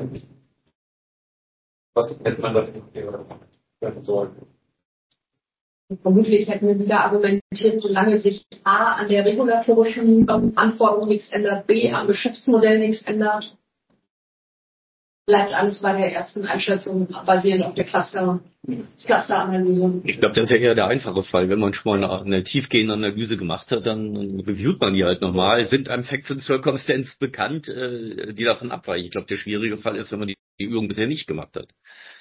Was hätte man da treffen sollen? Vermutlich hätten wir wieder argumentiert, solange sich A an der regulatorischen ähm, Anforderung nichts ändert, B am Geschäftsmodell nichts ändert, bleibt alles bei der ersten Einschätzung basierend auf der Cluster, Clusteranalyse. Ich glaube, das ist ja eher der einfache Fall. Wenn man schon mal eine, eine tiefgehende Analyse gemacht hat, dann, dann reviewt man die halt nochmal. Sind einem Facts and Circumstances bekannt, äh, die davon abweichen? Ich glaube, der schwierige Fall ist, wenn man die, die Übung bisher nicht gemacht hat.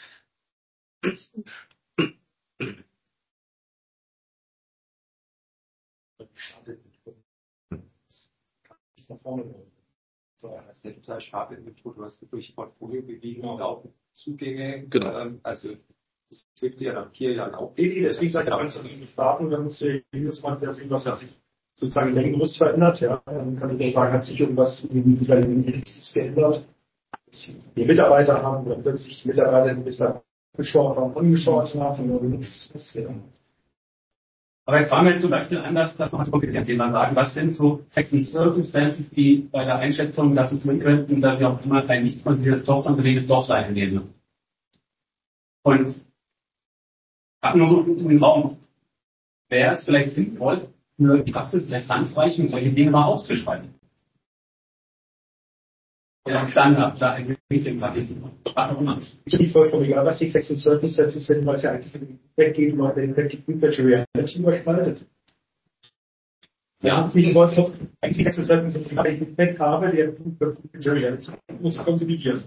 Da vorne das ist eine total starke Methode. Du hast durch Portfolio bewegen und auch Zugänge. Genau. Ähm, also das hilft dir nach vier Jahren auch. Deswegen sage ich, wenn es nicht starten, dann musst du jedes Mal wieder sehen, was hat sich sozusagen längerlos verändert. Ja, dann kann ich nur sagen, hat sich irgendwas vielleicht geändert. Die Mitarbeiter haben oder plötzlich die Mitarbeiter ein bisschen geschaut und angeschaut haben oder nichts passiert. Aber jetzt waren wir jetzt zum Beispiel anders, das noch zu komplizieren, indem man sagen, was sind so Facts and Circumstances, die bei der Einschätzung dazu führen könnten, dass wir auch immer ein nicht konsideriertes Dorf, sondern bewegendes Dorf sein nehmen. Und ab nur in den Raum wäre es vielleicht sinnvoll, für die Praxis vielleicht handreichen, solche Dinge mal auszuschreiben. Ja, Standard, da eigentlich im Papier. Was auch immer. Ich bin vollkommen egal, was die Facts and Circumstances sind, weil es ja eigentlich weggeht und den Virtual Reality überschreitet. Ja, es nicht wollte, so, eigentlich die Facts and Circumstances, die ich mit Weg habe, der Virtual Reality muss konsolidieren.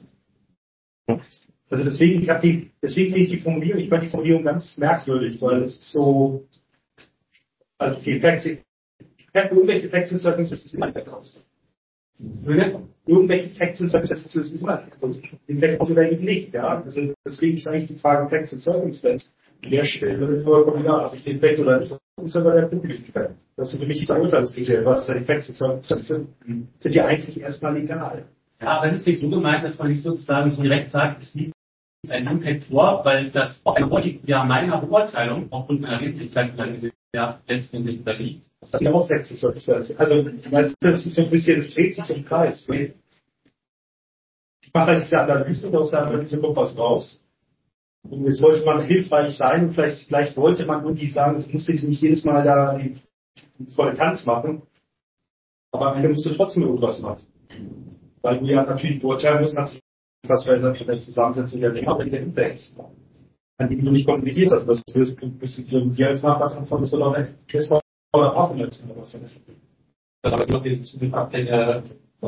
Also deswegen, ich habe die, deswegen finde ich die Formulierung, ich fand die Formulierung ganz merkwürdig, weil es ist so, also die Facts, irgendwelche Facts and Circumstances sind immer aus. Irgendwelche Facts and Circumstances lösen immer. Den Fact oder eben nicht, ja. Also deswegen ist eigentlich die Frage Facts and Circumstances. An der Stelle ist vollkommen egal, ob ich den Fact oder nicht, das ist aber der Publikum. Das sind für mich die Urteilskriterien. Was die Facts and Circumstances sind, sind ja eigentlich erstmal egal. Ja, aber es ist nicht so gemeint, dass man nicht sozusagen direkt sagt, es liegt ein Impact vor, weil das auch eine ja meiner Beurteilung aufgrund meiner Wesentlichkeit ja letztendlich unterliegt. Das ist ja auch Facts and Circumstances. Also, das ist so ein bisschen, es dreht sich im Kreis. Ich mache halt diese Analyse und aus der Analyse kommt was raus. Und jetzt wollte man hilfreich sein und vielleicht, vielleicht wollte man irgendwie sagen, es musste nicht jedes Mal da die, die volle Tanz machen. Aber am Ende musst du trotzdem irgendwas machen. Weil du ja natürlich beurteilen musst, hat sich was verändert von der Zusammensetzung der Dinge, aber in der Index, an dem du nicht konsolidiert hast. Das wirst du irgendwie als Nachweis anfangen, das wird auch nicht. Das war oder auch im letzten Mal was. Dann habe ich noch diesen Zugriff ab, den er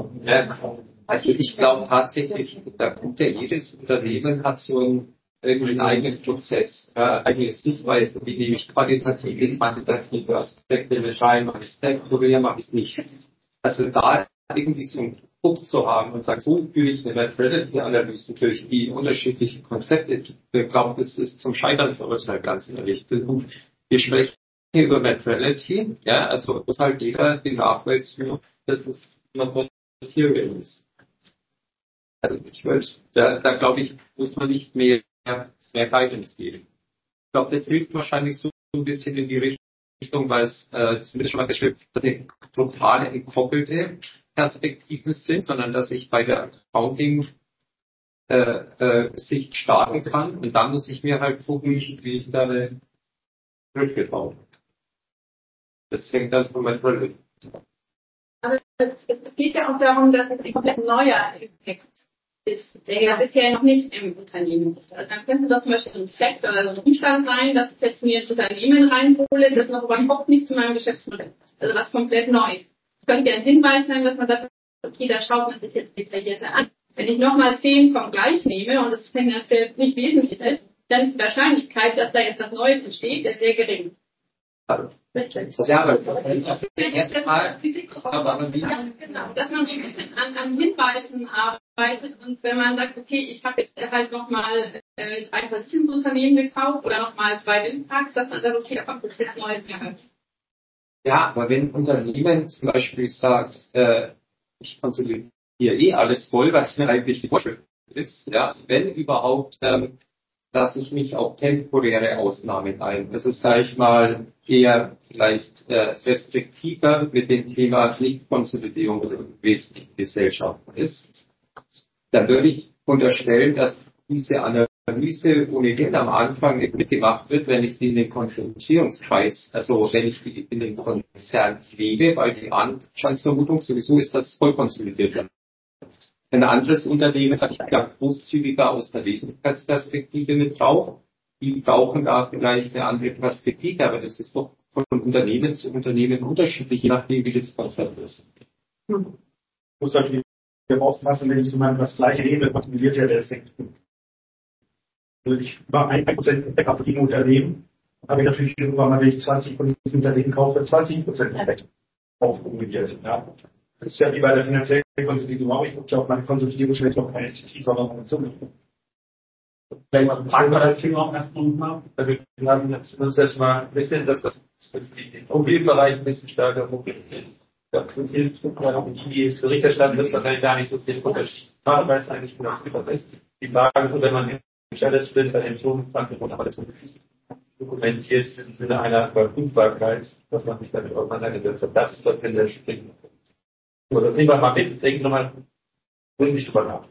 also ich glaube tatsächlich, da kommt ja jedes Unternehmen hat so einen, irgendwie einen eigenen Prozess, äh, eigene Sichtweise, wie nehme ich qualitative, quantitative Aspekte mit rein, mache ich spektakulär, mache ich es nicht. Also da irgendwie so einen Punkt zu haben und sagen, so führe ich eine Net-Relative-Analyse durch die unterschiedlichen Konzepte. Ich glaube, das ist zum Scheitern verurteilt, ganz ehrlich. Wir sprechen hier über Net-Relative, ja, also muss halt jeder den Nachweis führen, dass es noch Material ist. Also ich würde, da, da glaube ich, muss man nicht mehr, mehr Guidance geben. Ich glaube, das hilft wahrscheinlich so ein bisschen in die Richtung, weil es äh, zumindest schon mal feststellt, dass es total entkoppelte Perspektiven sind, sondern dass ich bei der Accounting äh, äh, Sicht starten kann und dann muss ich mir halt gucken, wie ich da eine Brücke baue. Das hängt dann von meinem Projekt. Aber es, es geht ja auch darum, dass es ein komplett neuer Effekt ist, der ja bisher noch nicht im Unternehmen ist. Also dann könnte das zum Beispiel ein Fact oder so ein Umstand sein, dass ich jetzt mir ein Unternehmen reinhole, das noch überhaupt nicht zu meinem Geschäftsmodell passt. Also was komplett neu ist. Es könnte ja ein Hinweis sein, dass man sagt, okay, da schaut man sich jetzt detaillierter an. Wenn ich nochmal zehn vom Gleich nehme und es finanziell nicht wesentlich ist, dann ist die Wahrscheinlichkeit, dass da jetzt was Neues entsteht, ist sehr gering. Richtig. Ja, aber das erste Mal, aber wie, Ja, genau, dass man so ein bisschen an, an Hinweisen arbeitet und wenn man sagt, okay, ich habe jetzt halt nochmal äh, ein Versicherungsunternehmen gekauft oder nochmal zwei Windparks, dass man sagt, okay, da kommt jetzt neues Gehalt. Ja, aber wenn ein Unternehmen zum Beispiel sagt, äh, ich konsolidiere eh alles voll, was mir eigentlich die Vorschrift ist, ja, wenn überhaupt, ähm, lasse ich mich auf temporäre Ausnahmen ein. Das ist, sage ich mal, eher vielleicht äh, restriktiver mit dem Thema Pflichtkonsolidierung in wesentlichen Gesellschaften ist. Dann würde ich unterstellen, dass diese Analyse ohnehin am Anfang nicht mitgemacht wird, wenn ich die in den Konsolidierungskreis, also wenn ich die in den Konzern lege, weil die Anscheinsvermutung sowieso ist, dass es voll konsolidiert wird. Ein anderes Unternehmen sagt, ich ja großzügiger aus der Wesentlichkeitsperspektive mit drauf. Die brauchen da vielleicht eine andere Perspektive, aber das ist doch von Unternehmen zu Unternehmen unterschiedlich, je nachdem, wie das Konzept ist. Ich muss natürlich aufpassen, wenn ich so mal das Gleiche nehme, maximiert ja der Effekt. Also ich war ein Prozent Backup im Unternehmen, habe ich natürlich irgendwann mal, wenn ich zwanzig von diesen Unternehmen kaufe, zwanzig Prozent Effekt aufkumuliert. Ja. Das ist ja wie bei der finanziellen Konsolidierung auch. Ich gucke ja auf meine Konsolidierung schlecht auf keine Entity, sondern auf eine Summe. Vielleicht mal fragen wir das Thema auch erst nochmal. Also wir haben uns jetzt mal ein bisschen, dass das den Immobilienbereich ein bisschen stärker fokussiert. Ja, die Berichterstattung wird wahrscheinlich gar nicht so viel Unterschied machen, weil es eigentlich genau so ist. Die Frage ist, wenn man in Challenge will, bei den Firmenbanken und aber das dokumentiert im Sinne einer Überprüfbarkeit, dass man sich damit auseinandergesetzt hat. Das ist der Tendenz springen. So, das nehmen wir mal mit, denken nochmal gründlich drüber nach.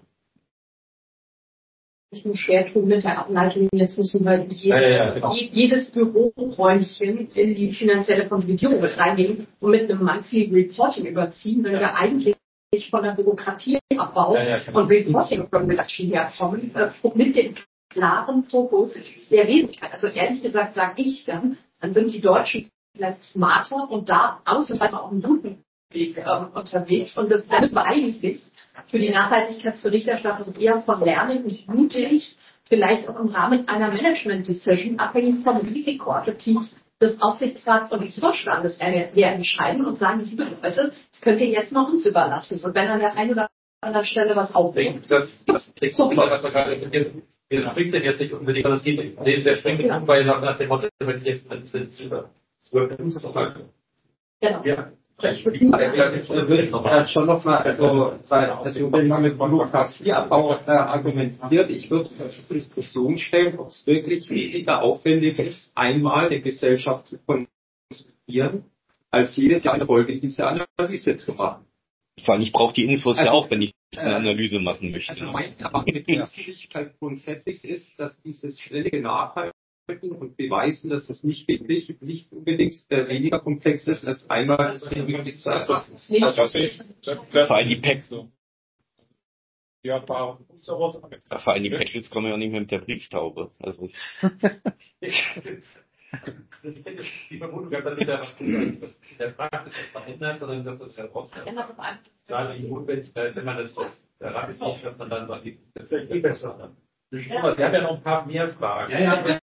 Ich muss schwer tun mit der Ableitung. Jetzt müssen wir je, ja, ja, ja, genau. jedes Büroräumchen in die finanzielle Konsolidierung mit reinnehmen und mit einem Monthly Reporting überziehen, wenn ja. wir eigentlich von der Bürokratieabbau ja, ja, und Reporting Reduction herkommen, äh, mit dem klaren Fokus der Wesentlichkeit. Also ehrlich gesagt sage ich dann, dann sind die Deutschen vielleicht smarter und da ausnahmsweise auch einen guten Weg ähm, unterwegs. Und das müssen wir eigentlich für die Nachhaltigkeitsberichterstattung eher von lernen und mutig, vielleicht auch im Rahmen einer Management-Decision, abhängig vom Risikoappetit des Aufsichtsrats und des Vorstandes her entscheiden und sagen, liebe Leute, das könnt ihr jetzt noch uns überlassen. Und wenn an der einen oder anderen Stelle was aufbringt. Das, das klingt so, was wir gerade hier, hier spricht denn jetzt nicht unbedingt, sondern es geht nicht. Der, der springt ja. Weil nach, nach dem Motto, wenn ich jetzt sind über. Das ist das mal. Genau. Ja. Ich würde schon noch mal, also, weil, also, wenn man mit Bürokratieabbau äh, argumentiert, ich würde zur Diskussion stellen, ob es wirklich weniger aufwendig ist, einmal eine Gesellschaft zu konstruieren, als jedes Jahr eine Folge diese Analyse zu machen. Vor allem, ich brauche die Infos also, ja auch, wenn ich eine Analyse machen möchte. Also, meine Wesentlichkeit grundsätzlich ist, dass dieses ständige Nachhalten und beweisen, dass das nicht wesentlich, nicht unbedingt äh, weniger komplex ist, als einmal das irgendwie zu erfassen. Vor allem die Pack. Ja, paar Vor allem die Packages kommen ja auch nicht mehr mit der Brieftaube. Also. Das ist die Vermutung, dass sich da was in der Praxis verändert, sondern dass das herauskommt. Gerade die Notwendigkeit, wenn man das daran ist, nicht, dass man dann sagt, das wäre viel besser. Wir haben ja noch ein paar mehr Fragen. Ja, ja, ja.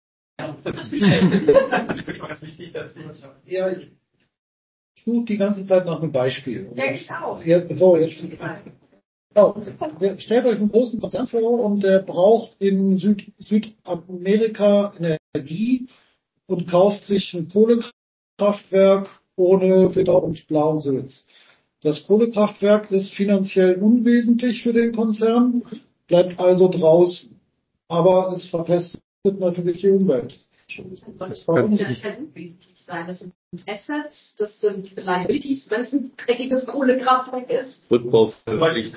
Ja, ich suche die ganze Zeit nach einem Beispiel. Ja, ich auch. Jetzt, so, jetzt, genau. Stellt euch einen großen Konzern vor und der braucht in Süd, Südamerika Energie und kauft sich ein Kohlekraftwerk ohne Filter und blauen Sitz. Das Kohlekraftwerk ist finanziell unwesentlich für den Konzern, bleibt also draußen. Aber es verpestet natürlich die Umwelt. Das kann unwesentlich sein. Das sind Assets, das sind Liabilities, wenn es ein dreckiges Kohlekraftwerk ist. Rückbau. Weil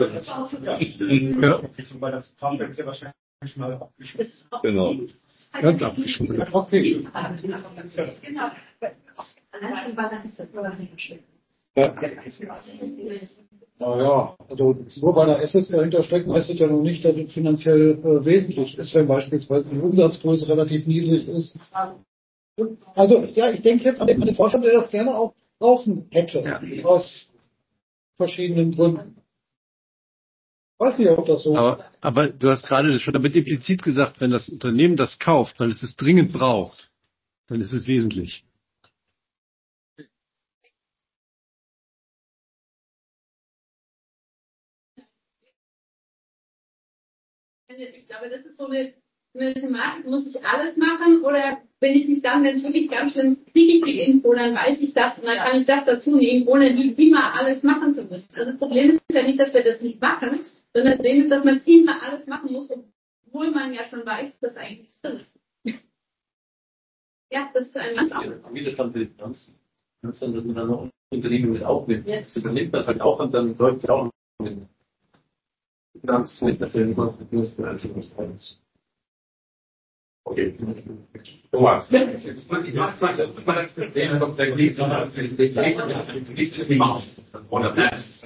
das Kraftwerk ist ja wahrscheinlich mal abgeschlossen. Genau. Ganz abgeschlossen. Okay. Genau. Allein schon bei der Asset oder nicht. Naja, also nur weil da Assets dahinter stecken, heißt es ja noch nicht, dass es finanziell äh, wesentlich ist, wenn beispielsweise die Umsatzgröße relativ niedrig ist. Also ja, ich denke jetzt an den, an den Vorstand, der das gerne auch draußen hätte, ja. Aus verschiedenen Gründen. Ich weiß nicht, ob das so... Aber, aber du hast gerade schon damit implizit gesagt, wenn das Unternehmen das kauft, weil es es dringend braucht, dann ist es wesentlich. Ich glaube, das ist so eine, eine Thematik, muss ich alles machen oder wenn ich nicht dann, wenn es wirklich ganz schlimm, kriege ich die Info, dann weiß ich das und dann kann ich das dazu nehmen, ohne wie immer alles machen zu müssen. Also das Problem ist ja nicht, dass wir das nicht machen, sondern das Problem ist, dass man immer alles machen muss, obwohl man ja schon weiß, dass eigentlich drin ist. Ja, das ist ein ganz anderes. Widerstand für die Finanzen. Dass man dann noch Unternehmen mit aufnimmt. Jetzt übernimmt das halt auch und dann läuft es auch mit Finanzen mit natürlich Konfliktmuskeln. Okay. Thomas. Ich mach's mal, das ist mal das Problem, kommt der Glees, sondern das ist nicht du liest es nicht aus. Oder das ist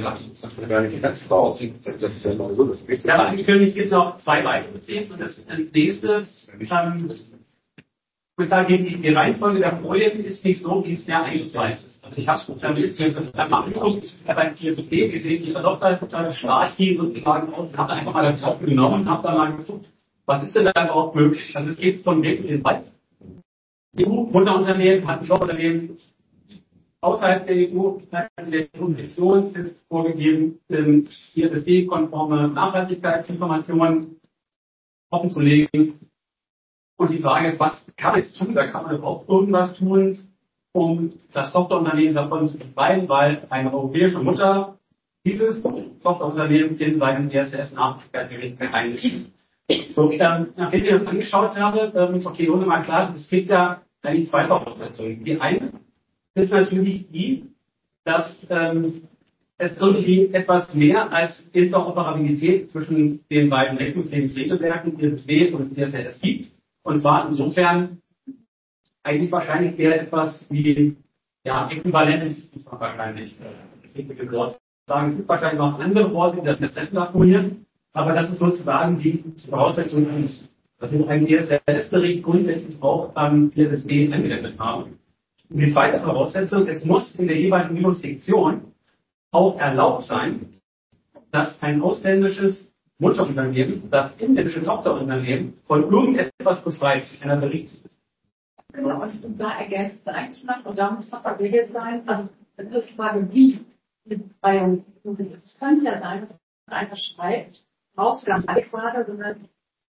das ist laut. Das ist ja immer so, das ist ja, aber angekündigt gibt es noch zwei weitere Themen und das nächste, ähm, ich würde sagen, die, die Reihenfolge der Folien ist nicht so, wie es ja eigentlich weiß ist. Also ich habe es dann mal angeguckt, beim P S S D gesehen, die Verlaufzeit total stark ging sozusagen aus, habe einfach mal das aufgenommen und habe dann mal geguckt, was ist denn da überhaupt möglich? Also es geht von weg in weit. E U-Unterunternehmen hat ein Jobunternehmen außerhalb der E U, der Jurisdiktion ist vorgegeben, P S S D-konforme Nachhaltigkeitsinformationen offenzulegen. Und die Frage ist, was kann man jetzt tun? Da kann man überhaupt irgendwas tun, um das Tochterunternehmen davon zu befreien, weil eine europäische Mutter dieses Tochterunternehmen in seinen E S S-Nachhaltigkeitsbericht eingeschrieben. So, ähm, nachdem ich das angeschaut habe, ähm, okay, ohne mal klar, es gibt ja eigentlich zwei Voraussetzungen. Die eine ist natürlich die, dass ähm, es irgendwie etwas mehr als Interoperabilität zwischen den beiden Rechnungslegungsregelwerken, I S S B und I S S gibt. Und zwar insofern eigentlich wahrscheinlich eher etwas wie, ja, Äquivalenz, muss man wahrscheinlich, äh, das richtige Wort sagen. Es gibt wahrscheinlich noch andere Worte, die das letztendlich formulieren, aber das ist sozusagen die Voraussetzung eines, dass wir einen E S S-Bericht grundsätzlich auch am I S S B angewendet haben. Und die zweite Voraussetzung, es muss in der jeweiligen Jurisdiktion auch erlaubt sein, dass ein ausländisches Mutterunternehmen, das indische Tochterunternehmen von irgendetwas befreit, einer Bericht. Genau, und da ergänzt es eigentlich noch, und da muss noch geregelt sein, also, das ist die Frage, wie die Befreiung ist. Es kann ja sein, dass einer schreibt, brauchst gar nicht alle gerade, sondern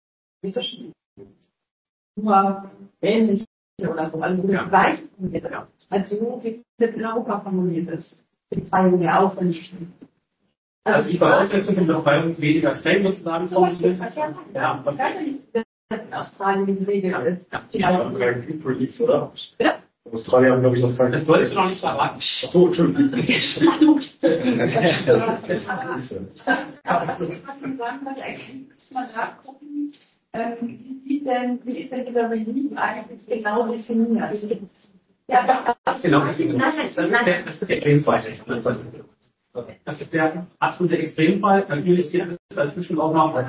nur ähnlich oder so, also das gleiche formuliert, also wie es in Europa formuliert ist. Die Befreiung der Ausländischen. Also die Voraussetzung für die Befreiung weniger streng sozusagen formuliert. Ja, okay. In Australien geregelt ist. Die haben keinen Pre-Release, oder? Ja. Australien haben, glaube ich, noch keinen. Das solltest du noch nicht verraten. Ach so, Entschuldigung. Mal nachgucken, ähm, wie, denn, wie ist denn dieser Release eigentlich genau definiert? Ja, das genau. Das ist der Extremfall. Das ist der absolute Extremfall. Natürlich hier ist dazwischen auch noch.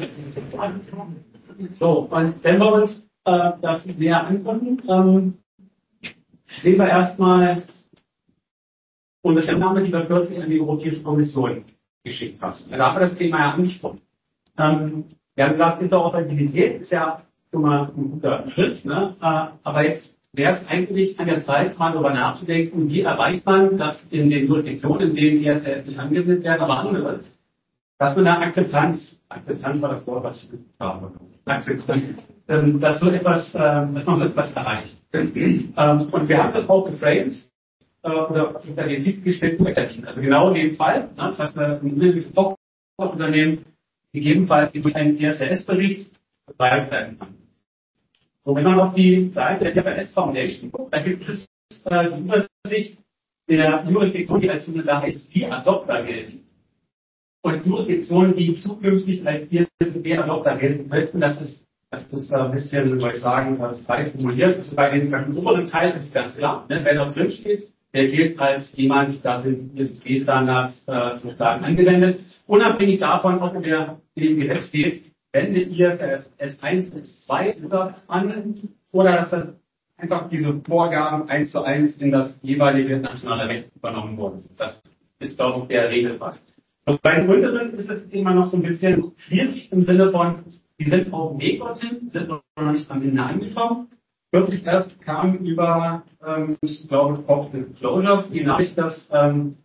So, und wenn wir uns äh, das näher angucken, ähm, nehmen wir erstmal unsere Stellungnahme, die wir kürzlich an die Europäische Kommission geschickt haben. Da haben wir das Thema ja angesprochen. Ähm, wir haben gesagt, Interoperabilität ist ja schon mal ein guter Schritt, ne? äh, aber jetzt wäre es eigentlich an der Zeit, mal darüber nachzudenken, wie erreicht man, dass in den Jurisdiktionen, in denen I S S nicht angewendet werden, aber andere, dass man da Akzeptanz, Akzeptanz war das Wort, was ich gesucht habe, Akzeptanz, ähm, dass so etwas, äh, dass man so etwas erreicht. ähm, und wir haben das auch geframed, äh, oder unter den Titel gestellt, also genau in dem Fall, ne, dass ein inländisches Tochterunternehmen gegebenenfalls durch einen I S S-Bericht befreit werden kann. So, wenn man auf die Seite der I F R S Foundation guckt, da gibt es äh, die Übersicht der Jurisdiktionen, die als sogenannte I S S B-Adopter gelten. Und Jurisdiktionen, die zukünftig als I S S B-Adopter gelten möchten, das ist, das ist ein bisschen, wie soll ich sagen, frei formuliert. Also bei den oberen Teil ist es ganz klar, ne, wer da drin steht, der gilt als jemand, da sind I S S B-Standards äh, sozusagen angewendet. Unabhängig davon, ob der in dem Gesetz steht, wende ihr S eins, S zwei an oder dass dann einfach diese Vorgaben eins zu eins in das jeweilige nationale Recht übernommen worden sind. Das ist, glaube ich, der Regelfall. Und bei den unteren ist es immer noch so ein bisschen schwierig im Sinne von, die sind auf dem Weg dorthin, sind noch nicht am Ende angekommen. Kürzlich erst kam über, ähm, ich glaube, Corporate Disclosures die Nachricht, dass ähm,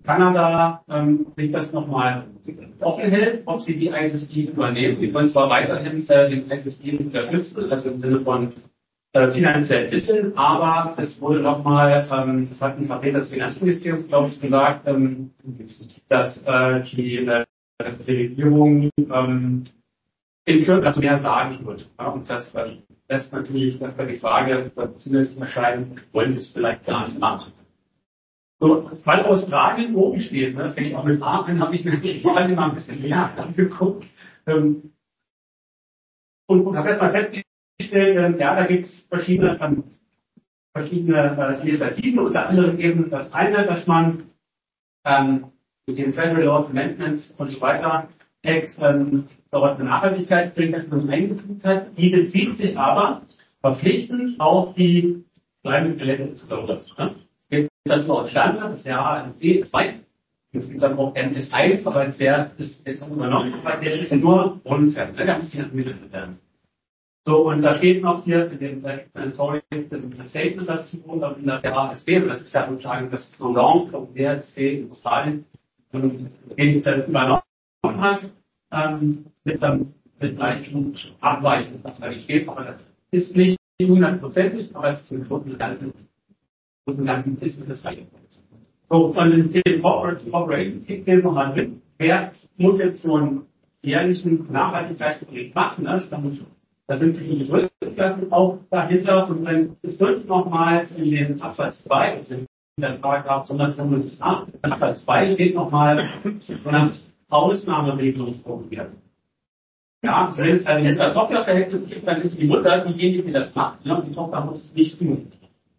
Kanada ähm, sich das nochmal offen hält, ob sie die I S S I übernehmen. Die wollen zwar weiterhin äh, den I S S I unterstützen, also im Sinne von äh, finanziellen Mitteln, aber es wurde nochmal, ähm, das hat ein Vertreter des Finanzministeriums, glaube ich, gesagt, ähm, dass, äh, die, äh, dass die Regierung ähm, in Kürze dazu mehr sagen wird. Ja, und das äh, lässt natürlich, dass da die Frage zusätzlich erscheinen, wollen wir es vielleicht gar nicht machen. So, weil Australien oben steht, ne, fängt auch mit A an, habe ich mir vor allem mal ein bisschen mehr angeguckt. Ähm, und und habe jetzt mal festgestellt, ähm, ja, da gibt es verschiedene, ähm, verschiedene äh, Initiativen, unter anderem eben das eine, dass man ähm, mit dem Federal Laws Amendments und so weiter Act ähm, dort eine Nachhaltigkeitsregelung eingefügt hat. Die bezieht sich aber verpflichtend auf die Climate-Related Disclosures. Ne? Es gibt dazu auch Standard, das Jahr N S D zwei. Es gibt dann auch N S eins, aber der ist jetzt übernommen, weil der ist nur Grundsatz, ne? Der muss nicht ermittelt werden. So, und da steht noch hier in dem Sorry, das Statement dazu, in das Jahr N S D, das ist ja sozusagen das Pendant vom D H C in Australien, den äh, übernommen hat, ähm, mit, ähm, mit leichten Abweichungen, was da nicht steht, aber das ist nicht hundertprozentig, aber es ist im Großen und Ganzen, im Ganzen ist das gleiche. So, von den, den Corporate Operations gibt es nochmal drin, wer muss jetzt so einen jährlichen Nachhaltigkeitsbericht machen, ne? Da sind die Größenklassen auch dahinter und dann ist wirklich nochmal in den Absatz zwei, also in der Paragraph hundertfünfundsiebzig, Absatz zwei steht nochmal so eine Ausnahmeregelung formuliert. Ja, wenn es ein Tochterverhältnis gibt, dann ist die Mutter diejenige, die das macht, ne? Und die Tochter muss es nicht tun.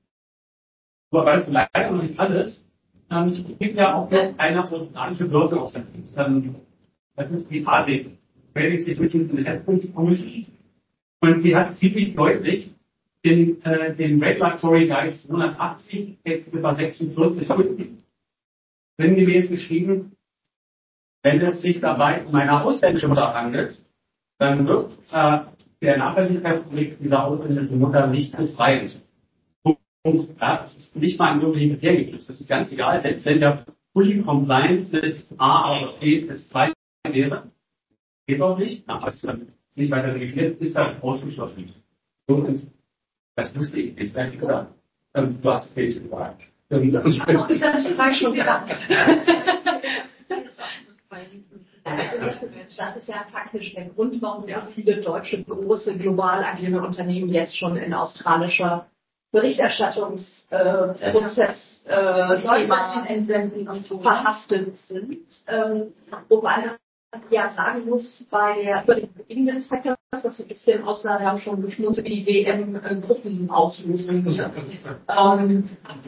Aber weil es leider noch nicht alles, ähm, gibt ja auch noch eine australische Börse aus. Ähm, das ist die A S E, Trading Securities and Investment Commission. Und die hat ziemlich deutlich den, äh, den Regulatory Guide zweihundertachtzig, jetzt über sechsundvierzig Kunden, sinngemäß geschrieben, wenn es sich dabei um eine ausländische Mutter handelt, dann wird äh, der Nachhaltigkeitsbericht dieser ausländischen Mutter nicht befreit. Und ja, das ist nicht mal ein wirkliches Kriterien. Das ist ganz egal, selbst wenn der Fully Compliant mit A oder B bis zwei wäre, geht auch nicht, aber es ist nicht weiter definiert, ist dann ausgeschlossen. So, und das wusste ich nicht, ehrlich gesagt. Du hast es nicht gefragt. Ich habe ist das Frage schon gehabt. Das ist ja faktisch der Grund, warum ja viele deutsche große global agierende Unternehmen jetzt schon in australischer Berichterstattungsprozess äh, Thema verhaftet sind. Ähm, wobei man ja sagen muss, bei der über den Beginn Sectors, was ein bisschen Ausland haben schon geschmunzelt, wie die W M-Gruppenauslösung. ähm,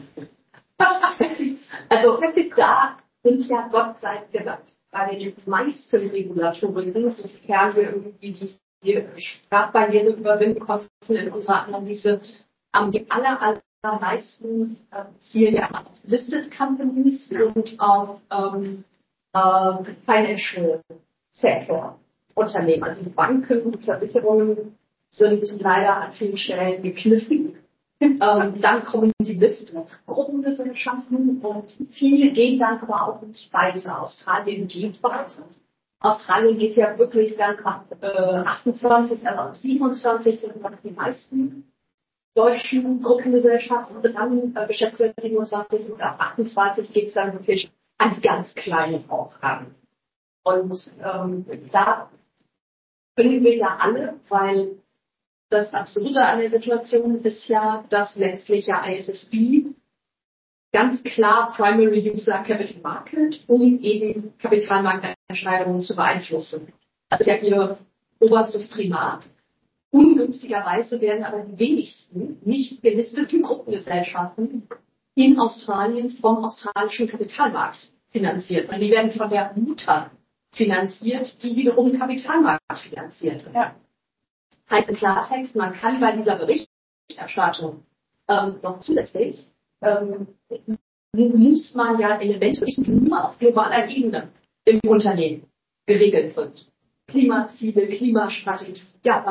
also da sind ja Gott sei Dank bei den meisten Regulatoriken, sofern wir irgendwie die, die Sprachbarriere überwinden konnten in unserer Analyse, ähm, die aller, allermeisten äh, zielen ja auf Listed Companies und auf ähm, äh, Financial Sector Unternehmen. Also die Banken und Versicherungen sind leider an vielen Stellen gekniffen. Ähm, dann kommen die Listed Gruppengesellschaften und viele gehen dann aber auch nicht weiter. Australien geht weiter. Australien geht ja wirklich dann ab äh, achtundzwanzig, also ab siebenundzwanzig sind dann die meisten deutschen Gruppengesellschaften dran, äh, geschätzt werden siebenundzwanzig und ab achtundzwanzig geht es dann wirklich an die ganz kleinen auch ran. Und ähm, da bringen wir ja alle, weil das Absurde an der Situation ist ja, dass letztlich ja I S S B ganz klar Primary User Capital Market, um eben Kapitalmarktentscheidungen zu beeinflussen. Das ist ja ihr oberstes Primat. Ungünstigerweise werden aber die wenigsten nicht gelisteten Gruppengesellschaften in Australien vom australischen Kapitalmarkt finanziert. Und die werden von der Mutter finanziert, die wiederum den Kapitalmarkt finanziert. Ja. Heißt im Klartext, man kann bei dieser Berichterstattung ähm, noch zusätzlich, ähm, muss man ja Elemente, die nur auf globaler Ebene im Unternehmen geregelt sind. Klimaziele, Klimastrategie,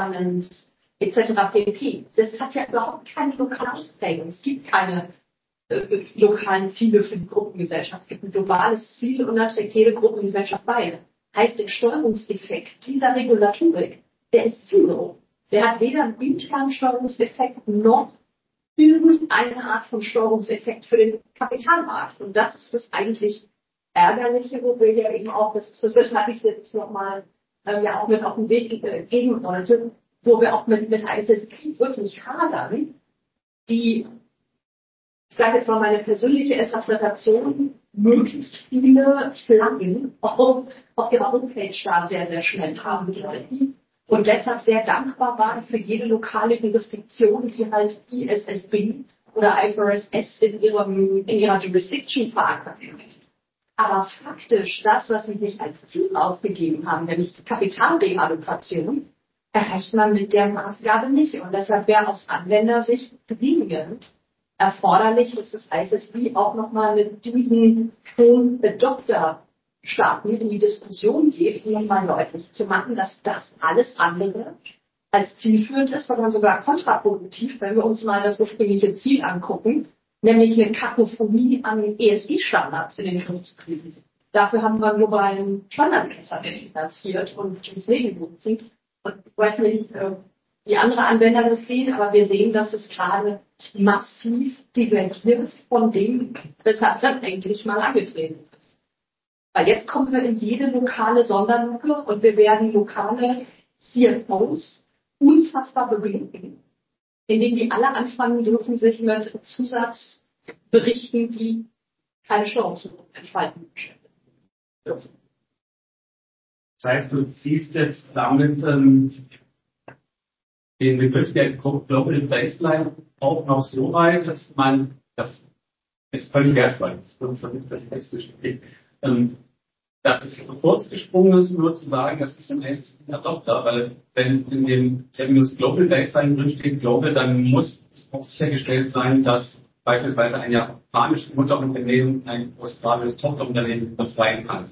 Governance, et cetera pp. Das hat ja überhaupt keine lokale Ausprägung. Es gibt keine äh, lokalen Ziele für die Gruppengesellschaft. Es gibt ein globales Ziel und da trägt jede Gruppengesellschaft bei. Heißt, der Steuerungseffekt dieser Regulatorik, der ist zero. Der hat weder einen internen Steuerungseffekt noch irgendeine Art von Steuerungseffekt für den Kapitalmarkt. Und das ist das eigentlich Ärgerliche, wo wir ja eben auch, das ist das, weshalb ich jetzt nochmal äh, ja auch mit auf den Weg äh, gehen wollte, wo wir auch mit, mit I S S P wirklich hadern, die, ich sage jetzt mal meine persönliche Interpretation, möglichst viele Flaggen auf, auf ihrer Homepage da sehr, sehr schnell haben wollten und deshalb sehr dankbar waren für jede lokale Jurisdiktion, die halt I S S B oder I F R S S in, ihrem, in ihrer Jurisdiction verankert ist. Aber faktisch, das, was sie sich als Ziel aufgegeben haben, nämlich die Kapitalreallokation, erreicht man mit der Maßgabe nicht. Und deshalb wäre aus Anwendersicht dringend erforderlich, dass das I S S B auch nochmal mit diesen Adopter-Staaten in die Diskussion geht, um nochmal deutlich zu machen, dass das alles andere als zielführend ist, sondern sogar kontraproduktiv, wenn wir uns mal das ursprüngliche Ziel angucken, nämlich eine Kakophonie an E S I-Standards in den Griff zu kriegen. Dafür haben wir einen globalen Standardsetzer finanziert und ins Leben gerufen. Und ich weiß nicht, wie andere Anwender das sehen, aber wir sehen, dass es gerade massiv divergiert von dem, weshalb das eigentlich mal angetreten ist. Weil jetzt kommen wir in jede lokale Sonderlücke und wir werden lokale C F Os unfassbar beglücken, indem die alle anfangen dürfen, sich mit Zusatzberichten, die keine Chance entfalten dürfen. Das heißt, du ziehst jetzt damit ähm, den Begriff der Global Baseline auch noch so weit, dass man, das ist völlig wertvoll, das ist völlig das Hessische, ähm, dass es so kurz gesprungen ist, nur zu sagen, das ist ein Adopter, weil wenn in dem Terminus Global Baseline drinsteht, Global, dann muss es auch sichergestellt sein, dass beispielsweise ein japanisches Mutterunternehmen ein australisches Tochterunternehmen befreien kann.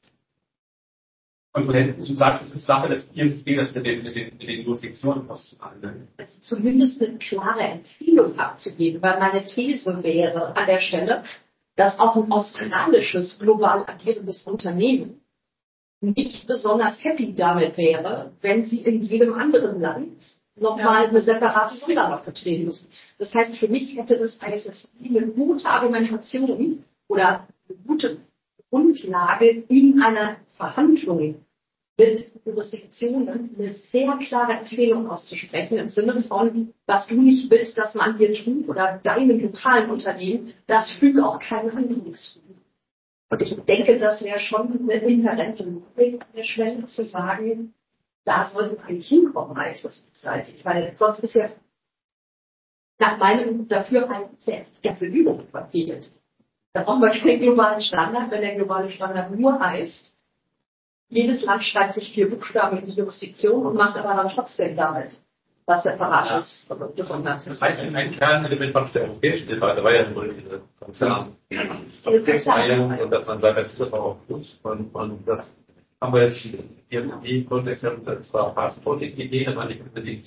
Und du sagst, es ist Sache des I S S B, das mit den, mit den, mit den Jurisdiktionen auszuhandeln. Also zumindest eine klare Empfehlung abzugeben, weil meine These wäre an der Stelle, dass auch ein australisches, global agierendes Unternehmen nicht besonders happy damit wäre, wenn sie in jedem anderen Land nochmal eine separate Sonderlocke vertreten müssen. Das heißt, für mich hätte das I S S B eine gute Argumentation oder eine gute Grundlage in einer Verhandlung mit Jurisdiktionen eine sehr klare Empfehlung auszusprechen im Sinne von, was du nicht willst, dass man hier tut oder deinem lokalen Unternehmen, das fügt auch keinen anderen zu. Und ich denke, das wäre schon eine inhärente Logik, eine Schwelle zu sagen, da sollten wir eigentlich hinkommen, einseitig, weil sonst ist ja nach meinem Dafürhalten selbst die ganze Übung verfehlt. Da brauchen wir keinen globalen Standard, wenn der globale Standard nur heißt, jedes Land schreibt sich vier Buchstaben in die Jurisdiktion und macht aber dann trotzdem damit was Separates. Ja, besonders. Das heißt, ein Kernelement von der europäischen Debatte war ja nur diese Konzern. Und dass man sagt, das ist auch gut. Und, und das haben wir jetzt hier im Kontext zwar Passporting-Idee, aber nicht unbedingt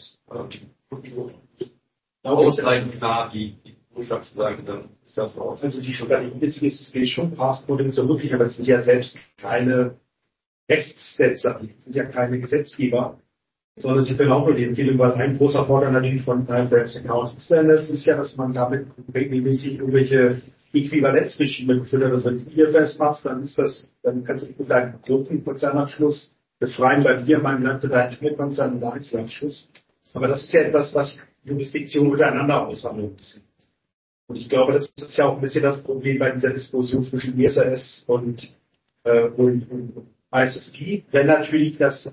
ausreichend klar, die Botschaft zu sagen, dann ist das auch. Also die Journalistik ist, ist schon Passporting so möglich, aber es sind ja selbst keine Rechtssetzer, die sind ja keine Gesetzgeber, sondern sie können auch nur die Empfehlung, weil ein großer Vorteil natürlich von I F R S Accounting Standards ist ja, dass man damit regelmäßig irgendwelche Äquivalenzregime befindet. Also wenn du I F R S machst, dann ist das, dann kannst du mit deinem Gruppenkonzernabschluss befreien, bei dir in meinem Land mit deinem Schmierkonzern und Einzelabschluss. Aber das ist ja etwas, was Jurisdiktionen untereinander aushandeln müssen. Und ich glaube, das ist ja auch ein bisschen das Problem bei dieser Diskussion zwischen I S R S und, äh, und, und I S S B, wenn natürlich das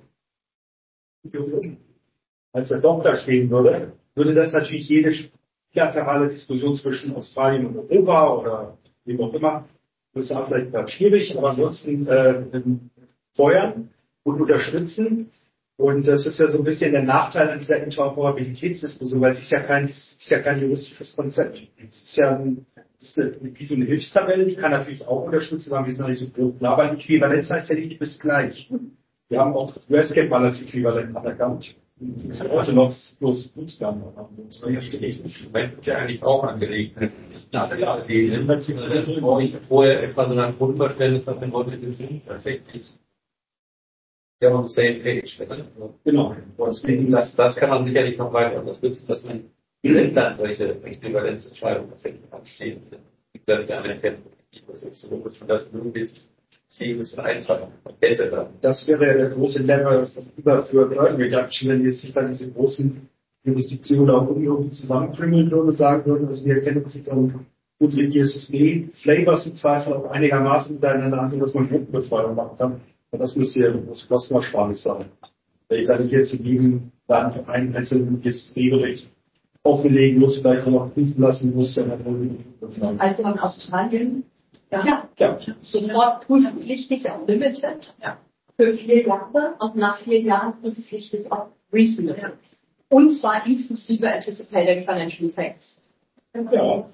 als der Doktor stehen würde, würde das natürlich jede bilaterale Diskussion zwischen Australien und Europa oder wie auch immer, das ist auch vielleicht gerade schwierig, aber ansonsten äh, feuern und unterstützen. Und das ist ja so ein bisschen der Nachteil an dieser Interoperabilitätsdiskussion, weil es ist ja kein, es ist ja kein juristisches Konzept. Es ist ja ein, es ist eine, wie so eine Hilfstabelle, die kann natürlich auch unterstützen, aber wir sind noch nicht so grob. Aber Äquivalenz heißt ja nicht, du bist gleich. Wir haben auch U S-Gap mal als Äquivalent anerkannt. Das heute noch bloß Fußgang haben. Das Die Instrumente sind ja eigentlich auch angelegt. Ja, ja, die wo ich vorher etwa so ein Grundverständnis habe, wenn Leute die sind tatsächlich ja on the same page. Genau. Deswegen, das, das kann man sicherlich noch weiter unterstützen, dass man dann solche Äquivalenzentscheidungen tatsächlich anstehen sind. Ich werde gerne erkennen, das ist so, dass man das möglichst ziemlich einfach besser. Das wäre ja der große Lever über für Burden Reduction, wenn jetzt sich dann diese großen Jurisdiktionen auch irgendwie zusammenkrümmeln würden und sagen würden, also wir erkennen uns jetzt an unsere I S S B-Flavors im Zweifel auch einigermaßen miteinander an, dass man Gruppenbetreuung machen kann. Und das müsste ja große Kostenersparnis sein. Wenn ich da nicht jetzt in jedem Land einen einzelnen I S S B-Bericht offenlegen muss, vielleicht auch noch prüfen lassen muss, dann also in Australien, ja, ja. Sofort prüfpflichtig auf Limited, ja. Für vier Jahre und nach vier Jahren prüfpflichtig auf Reasonable. Und zwar inklusive Anticipated Financial Effects. Ja.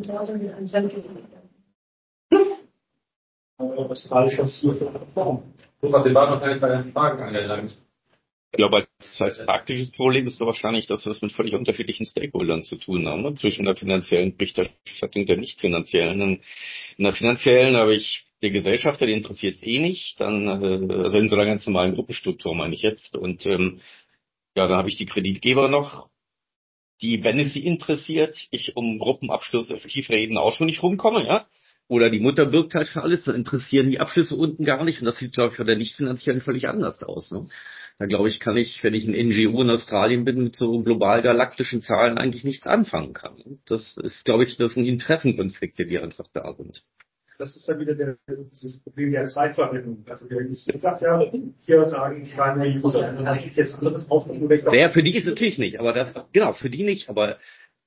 Australisch was hier für Form. Thomas, wir waren noch gar nicht bei den Fragen angelangt. Ich glaube, als, als praktisches Problem ist doch wahrscheinlich, dass wir es mit völlig unterschiedlichen Stakeholdern zu tun haben. Ne? Zwischen der finanziellen Berichterstattung und der nicht finanziellen. In der finanziellen habe ich der Gesellschafter, den interessiert es eh nicht. Dann, äh, also in so einer ganz normalen Gruppenstruktur meine ich jetzt. Und ähm, ja, dann habe ich die Kreditgeber noch, die, wenn es sie interessiert, ich um Gruppenabschluss effektiv reden auch schon nicht rumkomme, ja. Oder die Mutter birgt halt für alles, dann interessieren die Abschlüsse unten gar nicht. Und das sieht, glaube ich, bei der Nicht-Finanziellen völlig anders aus. Ne? Da, glaube ich, kann ich, wenn ich ein N G O in Australien bin, mit so global galaktischen Zahlen eigentlich nichts anfangen kann. Das ist, glaube ich, das sind Interessenkonflikte, die einfach da sind. Das ist dann wieder der, dieses Problem der Zeitverwendung. Also, wir gesagt, ja, hier sagen, ich war nur User, dann habe ich jetzt andere drauf. Ja, für die ist natürlich nicht, aber das, genau, für die nicht, aber.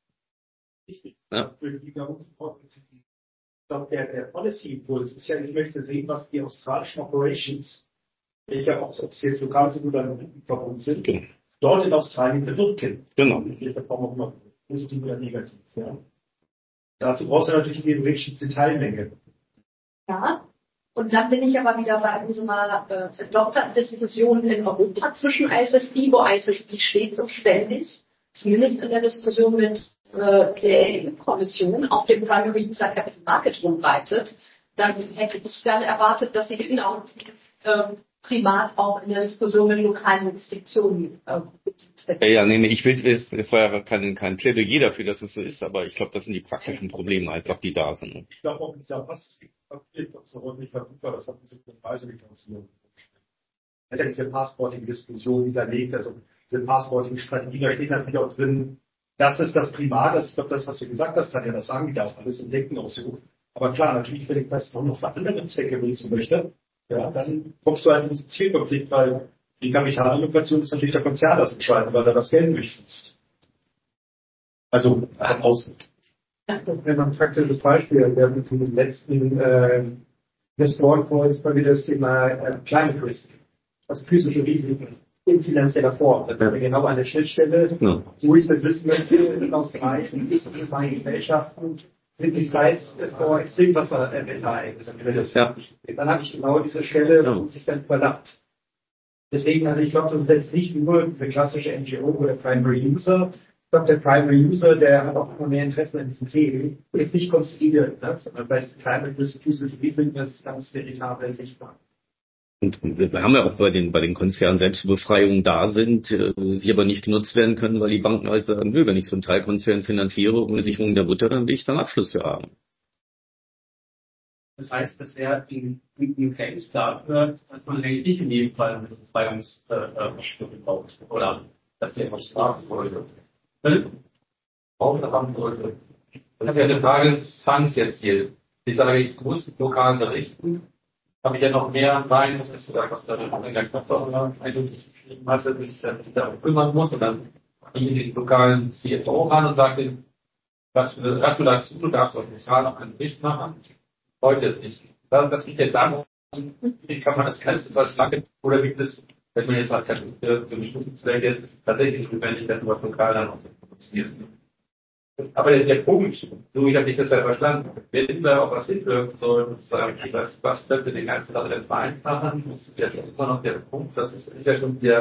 Ja. Für die, glaube ich, glaube, der, der Policy-Impuls ist ja, ich möchte sehen, was die australischen Operations, welche auch, ob es jetzt lokal sind oder verbunden sind, okay, dort in Australien bewirken. Genau. In welcher Form auch immer, positiv oder negativ. Ja. Dazu brauchst du natürlich die wirkliche Detailmenge. Ja, und dann bin ich aber wieder bei unserer äh, Doktor-Diskussion in Europa zwischen I S S B, wo I S S B steht so ständig, zumindest in der Diskussion mit äh, der E U-Kommission auf dem Primary User Capital Market rumreitet. Dann hätte ich dann erwartet, dass sie genau äh, privat auch in der Diskussion mit lokalen Jurisdiktionen äh, ja, ja, nee, nee, ich will, es, es war ja kein, kein Plädoyer dafür, dass es so ist, aber ich glaube, das sind die praktischen Probleme einfach, die da sind. Ne? Ich glaube auch, mit dieser Papier, das ist heute nicht verfügbar, das hat diese Reiseregulation. Das ist ja diese Passporting-Diskussion hinterlegt, also diese Passporting-Strategie, da steht natürlich auch drin, das ist das Primat, das ist, ich glaube, das, was du gesagt hast, Tanja, das sagen die da auch alles im Denken ausgerufen. Aber klar, natürlich, wenn ich das auch noch für andere Zwecke nutzen möchte, ja, dann kommst du halt in diesen Zielkonflikt, weil die Kapitalallokation ist natürlich der Konzern das entscheiden, weil er das Geld durchfließt. Also, nach außen. Wenn man ein praktisches Beispiel, wir haben jetzt in den letzten äh, Investoren-Calls mal wieder das Thema äh, Climate Risk, also physische Risiken in finanzieller Form. Das wäre genau an der Schnittstelle, ja, wo ich das wissen möchte, aus Reichen, ich in meinen Gesellschaften sind die Sites vor Extremwasserereignissen. Ja. Dann habe ich genau diese Stelle, wo sich dann überlappt. Deswegen, also ich glaube, das ist jetzt nicht nur diese klassische N G O oder Primary User. Ich glaube, der Primary User, der hat auch immer mehr Interesse an diesen Themen, ist nicht konstruiert, ne? Sondern vielleicht Climate Risk, Physische Risiken, das ist ganz veritabel sichtbar. Und wir haben ja auch bei den, bei den Konzernen Selbstbefreiungen da sind, äh, sie aber nicht genutzt werden können, weil die Banken halt sagen, nö, wenn ich so einen Teilkonzern finanziere, ohne Sicherung der Mutter, dann will ich dann Abschluss für haben. Das heißt, dass er in, in, in Case dafür, dass man eigentlich nicht in jedem Fall eine Befreiungsverschwörung baut. Oder dass der was strafen wollte. Auch haben sollte. Das ist ja eine Frage des Zangs jetzt hier. Ich sage, ich muss lokal berichten. Habe ich ja noch mehr rein, das ist ja, was da in der Knopfsache eigentlich geschrieben hat, dass ich dann darum kümmern muss. Und dann gehe ich den lokalen C F O ran und sage ihm, Gratulation, du darfst auf lokal noch einen Bericht machen. Heute ist nicht. Das liegt ja daran, wie kann man das Ganze verschlanken? Oder gibt es, wenn man jetzt mal für, für bestimmte Zwecke tatsächlich notwendig, dass man lokal dann auch produzieren? Aber der, der Punkt, so wie ich das ja verstanden habe, wenn da auch was hinwirken soll, und sagen, okay, was, was könnte den ganzen Sache denn vereinfachen, das ist ja schon immer noch der Punkt, das ist, ist ja schon wieder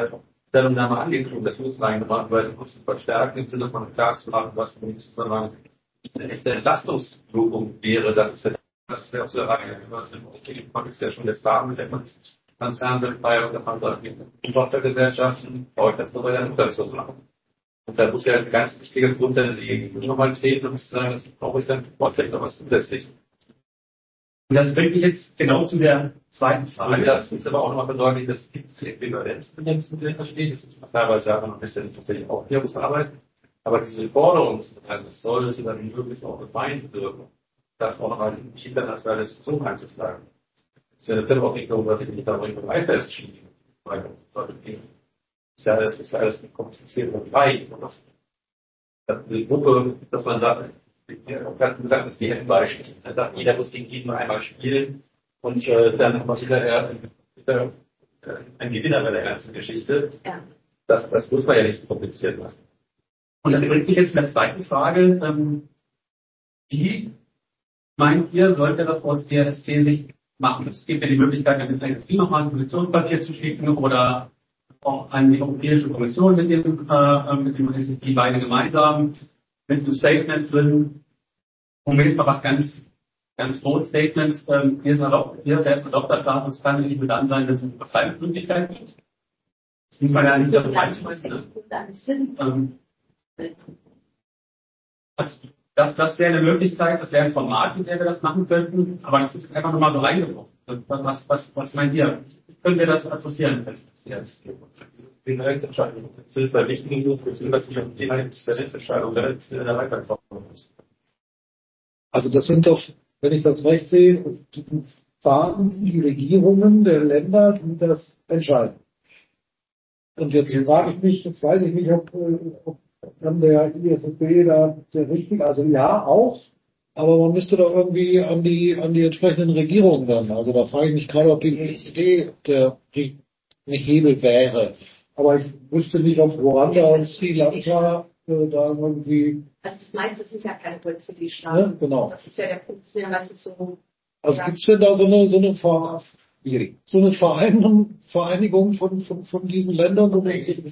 Stellungnahme angekündigt, das muss reingemacht, weil du musst verstärken im Sinne von klar zu machen, was im Zusammenhang eine echte Entlastungswirkung wäre, das ist ja das ist ja zu erreichen. Was im Kontext ja schon jetzt da mit der Konzernbefreiung, dass man sagt, Tochtergesellschaften, brauche ich das nur bei der Mutter zu machen. Und da muss ja ein ganz wichtiger Grund dann liegen. Ich nochmal treten und sagen, das brauche ich dann vielleicht noch was zusätzlich. Und das bringt mich jetzt genau zu der zweiten Frage. Und das ist aber auch nochmal bedeutlich, dass es Äquivalenz mit dem versteht. Das ist teilweise ja noch ein bisschen natürlich auch Arbeit. Aber diese Forderung, das sollte dann möglichst auch gemeint wirken, das auch nochmal in die internationale Diskussion einzutragen. Das wäre dann auch nicht nur, dass ich mich da irgendwo festschießen. Weil das ist ja alles, ist ja alles kompliziert und frei. Das, das die Gruppe, dass man sagt, ich habe gerade gesagt, das wäre ein Beispiel. Jeder muss den Gegner einmal spielen und äh, dann haben wir wieder, äh, wieder äh, ein Gewinner bei der ganzen Geschichte. Ja. Das, das muss man ja nicht so kompliziert machen. Und das bringt mich jetzt zu der zweiten Frage. Ähm, wie meint ihr, sollte das aus der S C-Sicht machen? Es gibt ja die Möglichkeit, mit der S C nochmal ein Positionspapier zu schicken oder auch eine Europäische Kommission mit dem, äh, mit dem S S P beide gemeinsam mit einem Statement drin. Moment mal was ganz, ganz großes Statement. Ähm, hier ist ein Doktorstatus, kann nicht nur dann sein, wenn es eine Verzeihungsmöglichkeit gibt. Das muss man ja nicht damit reinschmeißen. Ne? Ähm, also, das, das wäre eine Möglichkeit, das wäre ein Format, mit dem wir das machen könnten, aber das ist einfach nur mal so reingeworfen. Was, was, was meint ihr? Können wir das adressieren? Die Rechtsentscheidung. Das ist bei wichtigen Gruppen, dass ich am Thema der Rechtsentscheidung der Weiterentwicklung muss. Also das sind doch, wenn ich das recht sehe, die Staaten, die Regierungen der Länder, die das entscheiden. Und jetzt frage ich mich, jetzt weiß ich nicht, ob, ob dann der I S S B da der richtige, also ja auch, aber man müsste doch irgendwie an die an die entsprechenden Regierungen dann. Also da frage ich mich gerade, ob die O E C D der die eine Hebel wäre. Aber ich wüsste nicht, ob Ruanda und Sri Lanka äh, da irgendwie. Also das meiste sind ja keine O E C D-Staaten. Ja, genau. Das ist ja der Punkt, der meistens so. Also ja. Gibt es denn da so eine so eine Ver so eine Vereinigung, Vereinigung von, von, von diesen Ländern? So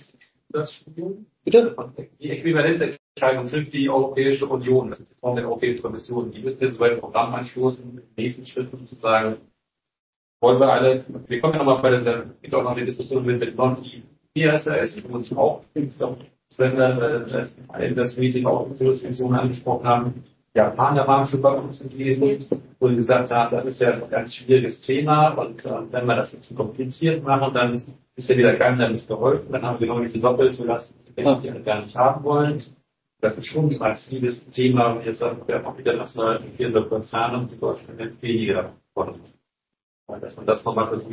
das, bitte? Die Äquivalenzentscheidung trifft die Europäische Union, das ist die Form der Europäischen Kommission. Die müssen jetzt so ein Programm anstoßen, im nächsten Schritt sozusagen. Wollen wir alle, wir kommen ja nochmal bei der, gibt auch noch eine Diskussion mit, mit Non-I S S, wo uns auch, wenn wir äh, das Meeting auch mit der Diskussion angesprochen haben, Japaner waren schon bei uns gewesen, wo sie gesagt haben, das ist ja ein ganz schwieriges Thema und äh, wenn wir das zu kompliziert machen, dann ist ja wieder keinem damit geholfen, dann haben wir genau diese Doppelzulassung, die wir gar nicht haben wollen. Das ist schon ein massives Thema, und jetzt haben wir auch wieder national regierende Konzerne und die Deutschland weniger von. Dass man das nochmal versucht,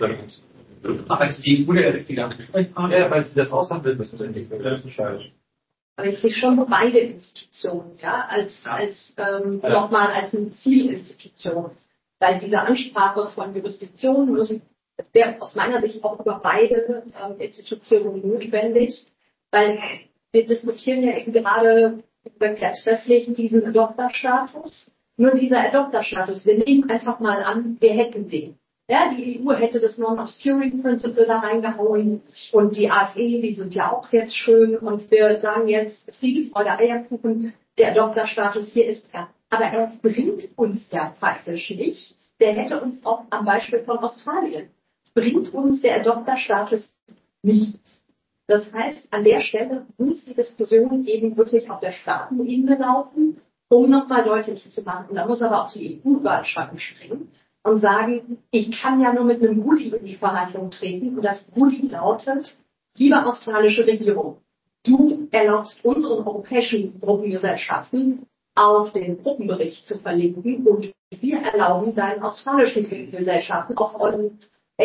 Ach, als die E U der richtige Ansprechpartner? Ja, weil sie das aushandeln müssen, sind nicht das entscheidend. Aber ich sehe schon beide Institutionen, ja, als, als ähm, ja. nochmal als eine Zielinstitution. Weil diese Ansprache von Jurisdiktionen müssen, das wäre aus meiner Sicht auch über beide ähm, Institutionen notwendig, weil wir diskutieren ja eben gerade trefflich diesen Adopterstatus. Nur dieser Adopterstatus, wir nehmen einfach mal an, wir hätten den. Ja, die E U hätte das Non-Obscuring Principle da reingehauen und die A F E, die sind ja auch jetzt schön und wir sagen jetzt Friede, Freude, Eierkuchen, der Adopterstatus hier ist er. Aber er bringt uns ja faktisch nichts. Der hätte uns auch am Beispiel von Australien, bringt uns der Adopterstatus nichts. Das heißt, an der Stelle muss die Diskussion eben wirklich auf der Staatenebene laufen, um nochmal deutlich zu machen. Da muss aber auch die E U über den Schatten springen und sagen, ich kann ja nur mit einem Goodie in die Verhandlungen treten. Und das Goodie lautet, liebe australische Regierung, du erlaubst unseren europäischen Gruppengesellschaften auf den Gruppenbericht zu verlinken und wir erlauben deinen australischen Gesellschaften auf euren A A,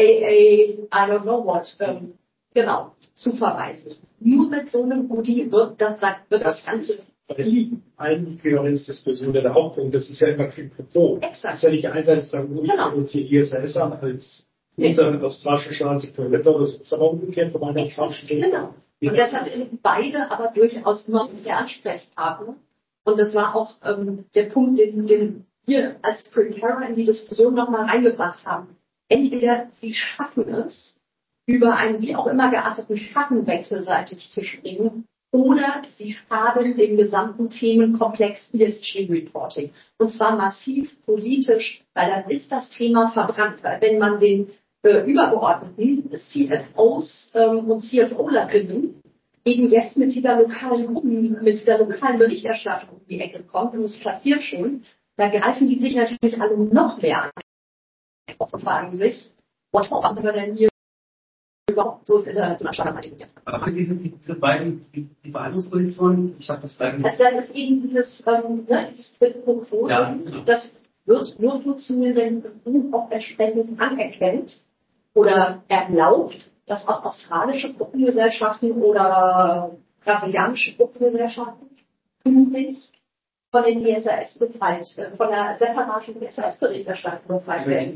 I don't know what, ähm, genau, zu verweisen. Nur mit so einem Goodie wird das, wird das Ganze liegen. Eine Äquivalenzdiskussion, der da auch kommt, das ist ja immer quid pro quo. Exakt. Das ist ja nicht einerseits sagen, wir genau. uns hier I S S an als unseren australischen Staatsäquivalent, sondern das ist aber umgekehrt von einer australischen Staat. Genau. Und deshalb sind beide aber durchaus immer der Ansprechpartner. Und das war auch ähm, der Punkt, den, den wir als Preparer in die Diskussion nochmal reingebracht haben. Entweder sie schaffen es, über einen wie auch immer gearteten Schatten wechselseitig zu springen, oder sie schaden dem gesamten Themenkomplex E S G Reporting. Und zwar massiv politisch, weil dann ist das Thema verbrannt. Weil wenn man den äh, übergeordneten C F Os ähm, und C F O-Lerinnen eben jetzt mit dieser lokalen Gruppen, mit dieser lokalen Berichterstattung um die Ecke kommt, und es passiert schon, da greifen die sich natürlich alle noch mehr an und fragen sich, was machen wir denn hier überhaupt so international? Aber diese, diese beiden, die, die Verhandlungspositionen, ich habe das dann. Also dann ist eben dieses, ähm, ne, dieses Portfolio, ja, genau. Das wird nur funktionieren, wenn man auch entsprechend anerkennt oder erlaubt, dass auch australische Gruppengesellschaften oder brasilianische Gruppengesellschaften künftig von den I S A S befreit, von der separaten I S A S-Berichterstattung befreit werden.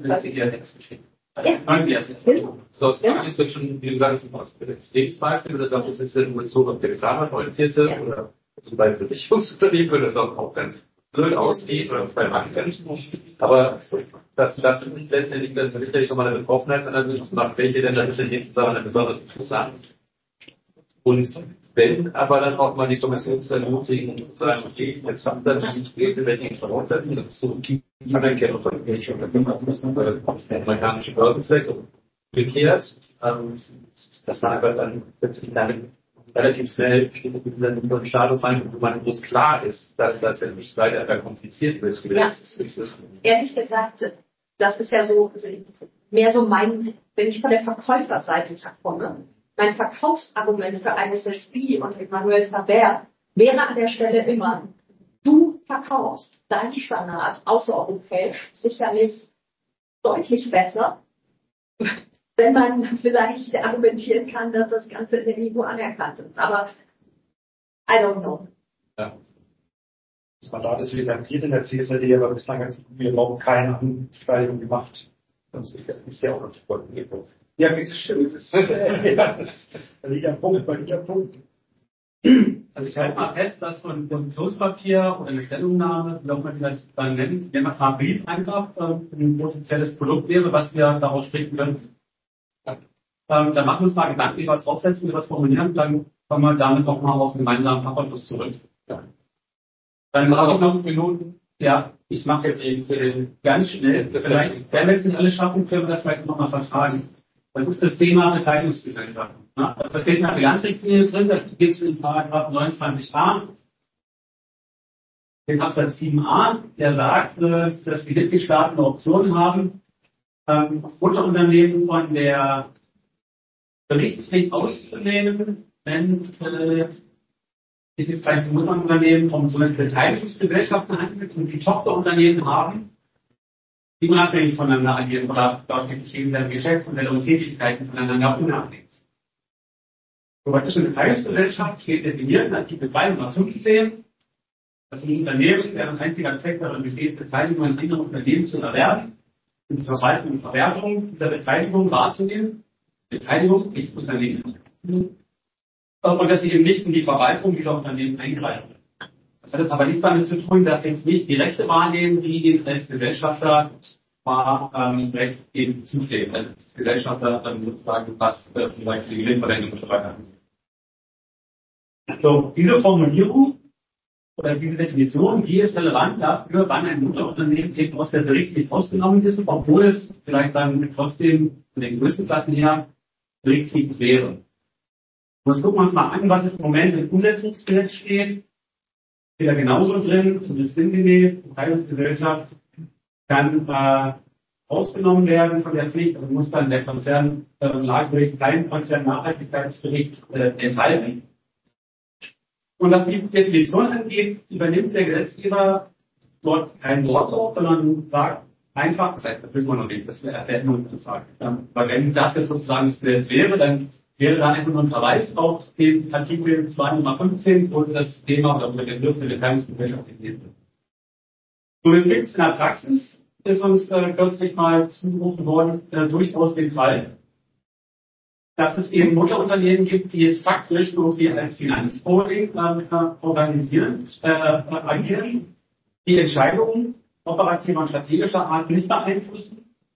Ja. So, aus Fragen ist schon, wie gesagt, ein Extremsbeispiel, oder sagt, das ist ja nur so kapitalmarktorientierte, ja. Oder zum Beispiel Versicherungsunternehmen, würde das auch, auch ganz blöd aussieht, oder bei Banken. Aber das, das ist nicht letztendlich, dann sicherlich nochmal eine Betroffenheitsanalyse macht, welche denn dann jetzt daran besonders interessant. Und wenn aber dann auch mal die Kommission zu ermutigen und zu sagen, okay, jetzt haben wir dann die Werte, welche Voraussetzungen, das ist so die Anerkennung von Menschen und der amerikanische Börsenzweck und umgekehrt, ähm, dass man aber dann letztlich dann relativ schnell in einen Status rein, wo man, wo es klar ist, dass das jetzt nicht weiter kompliziert wird. Ja. Ehrlich gesagt, das ist ja so mehr so mein, wenn ich von der Verkäuferseite komme, mein Verkaufsargument für I S S B und Emmanuel Faber wäre an der Stelle immer, du verkaufst deinen Standard außereuropäisch sicherlich deutlich besser, wenn man vielleicht argumentieren kann, dass das Ganze in der E U anerkannt ist. Aber I don't know. Ja. Das Mandat ist etabliert in der C S R D, aber bislang hat wir überhaupt keine Anstrengung gemacht. Das ist ja, ist ja auch noch nicht voll. Ja, wie ist stimmt. Das ist, äh, ja, das da liegt ein Punkt, bei liegt ein Punkt. Also ich halte mal fest, dass so ein Positionspapier oder eine Stellungnahme, wie auch man das dann nennt, wenn man einen Brief einfach äh, ein potenzielles Produkt wäre, was wir daraus stricken können. Ähm, dann machen wir uns mal Gedanken, wie wir was draufsetzen, wie wir was formulieren, dann kommen wir damit auch mal auf einen gemeinsamen Fachausschuss zurück. Ja. Dann mache ich noch fünf Minuten. Ja, ich mache jetzt eben für den ganz schnell. Vielleicht, wenn wir es nicht alle schaffen, können wir das vielleicht nochmal vertragen. Das ist das Thema Beteiligungsgesellschaften. Da steht eine Bilanzrichtlinie drin, da geht es in Paragraph neunundzwanzig a, den Absatz sieben a, der sagt, dass die Mitgliedstaaten eine Option haben, ähm, Unterunternehmen von der Berichtspflicht auszunehmen, wenn äh, sich jetzt bei den Unterunternehmen um so eine Beteiligungsgesellschaften handelt und die Tochterunternehmen haben, die unabhängig voneinander agieren oder dort geschrieben werden, Geschäftsmodelle und Tätigkeiten voneinander unabhängig. So, was ist eine Beteiligungsgesellschaft? Steht definiert in Artikel zweihundertfünfzehn. Das ist ein Unternehmen, deren einziger Zweck darin besteht, Beteiligungen an anderen Unternehmen zu erwerben und die Verwaltung und Verwertung dieser Beteiligung wahrzunehmen. Beteiligung nicht Unternehmen. Und dass sie eben nicht in die Verwaltung dieser Unternehmen eingreifen. Das hat aber nichts damit zu tun, dass sie jetzt nicht die Rechte wahrnehmen, die ihnen als Gesellschafter war, ähm, Recht eben zustehen. Also als Gesellschafter dann sozusagen, was äh, zum Beispiel die Gewinnverwendung und so weiter. So, diese Formulierung oder diese Definition, die ist relevant dafür, wann ein Unterunternehmen eben aus der Berichtspflicht ausgenommen ist, obwohl es vielleicht dann trotzdem von den Größenklassen her berichtspflichtig wäre. Und jetzt gucken wir uns mal an, was im Moment im Umsetzungsgesetz steht. Steht da genauso drin, zumindest sinngemäß, die Beteiligungsgesellschaft kann äh, ausgenommen werden von der Pflicht, also muss dann der Konzernlagebericht keinen Konzernnachhaltigkeitsbericht äh, enthalten. Und was die Definition angeht, übernimmt der Gesetzgeber dort kein Wortlaut, sondern sagt einfach, das heißt, das wissen wir noch nicht, das wäre nur eine Frage. Ja, weil wenn das jetzt sozusagen das Gesetz wäre, dann wäre da einfach nur ein Verweis auf den Artikel zweihundertfünfzehn, wo das Thema oder der Begriff der Beteiligungsgesellschaft gegeben wird. So, jetzt gibt es in der Praxis, ist uns äh, kürzlich mal zugerufen worden, äh, durchaus den Fall, dass es eben Mutterunternehmen gibt, die jetzt faktisch irgendwie als Finanzholding äh, organisieren, äh, agieren, die Entscheidungen operativer und strategischer Art nicht beeinflussen,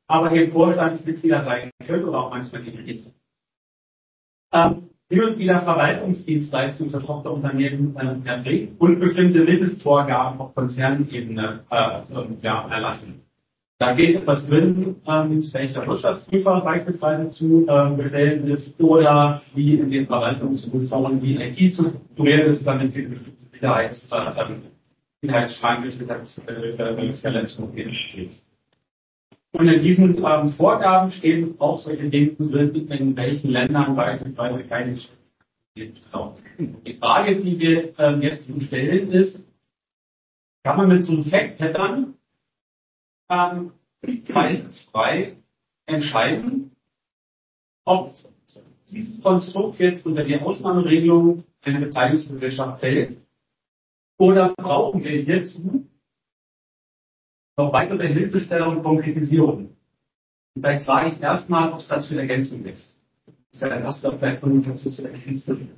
aber eben Vorstandsmitglieder sein können oder auch manchmal nicht. Ähm, hin und wieder Verwaltungsdienstleistungen für Tochterunternehmen äh, erbringt und bestimmte Mindestvorgaben auf Konzernebene äh, äh, ja, erlassen. Da geht etwas drin, ähm, welcher Wirtschaftsprüfer beispielsweise zu äh, bestellen ist oder wie in den Verwaltungsfunktionen die I T zu strukturieren ist, damit sie bestimmte Sicherheits, äh, Sicherheitsschranken, Sicherheitsverletzungen entsteht. Und in diesen ähm, Vorgaben stehen auch solche Dinge drin, in welchen Ländern beispielsweise keine Geschäfte gibt. Die Frage, die wir ähm, jetzt stellen, ist, kann man mit so einem Fact-Pattern ähm, zweifelsfrei entscheiden, ob dieses Konstrukt jetzt unter die Ausnahmeregelung einer Beteiligungsgesellschaft fällt oder brauchen wir hierzu noch weitere Hilfestellung und Konkretisierung. Und vielleicht frage ich erstmal, ob es dazu eine Ergänzung ist. Das ist ja ein erster vielleicht dazu zu ergänzen.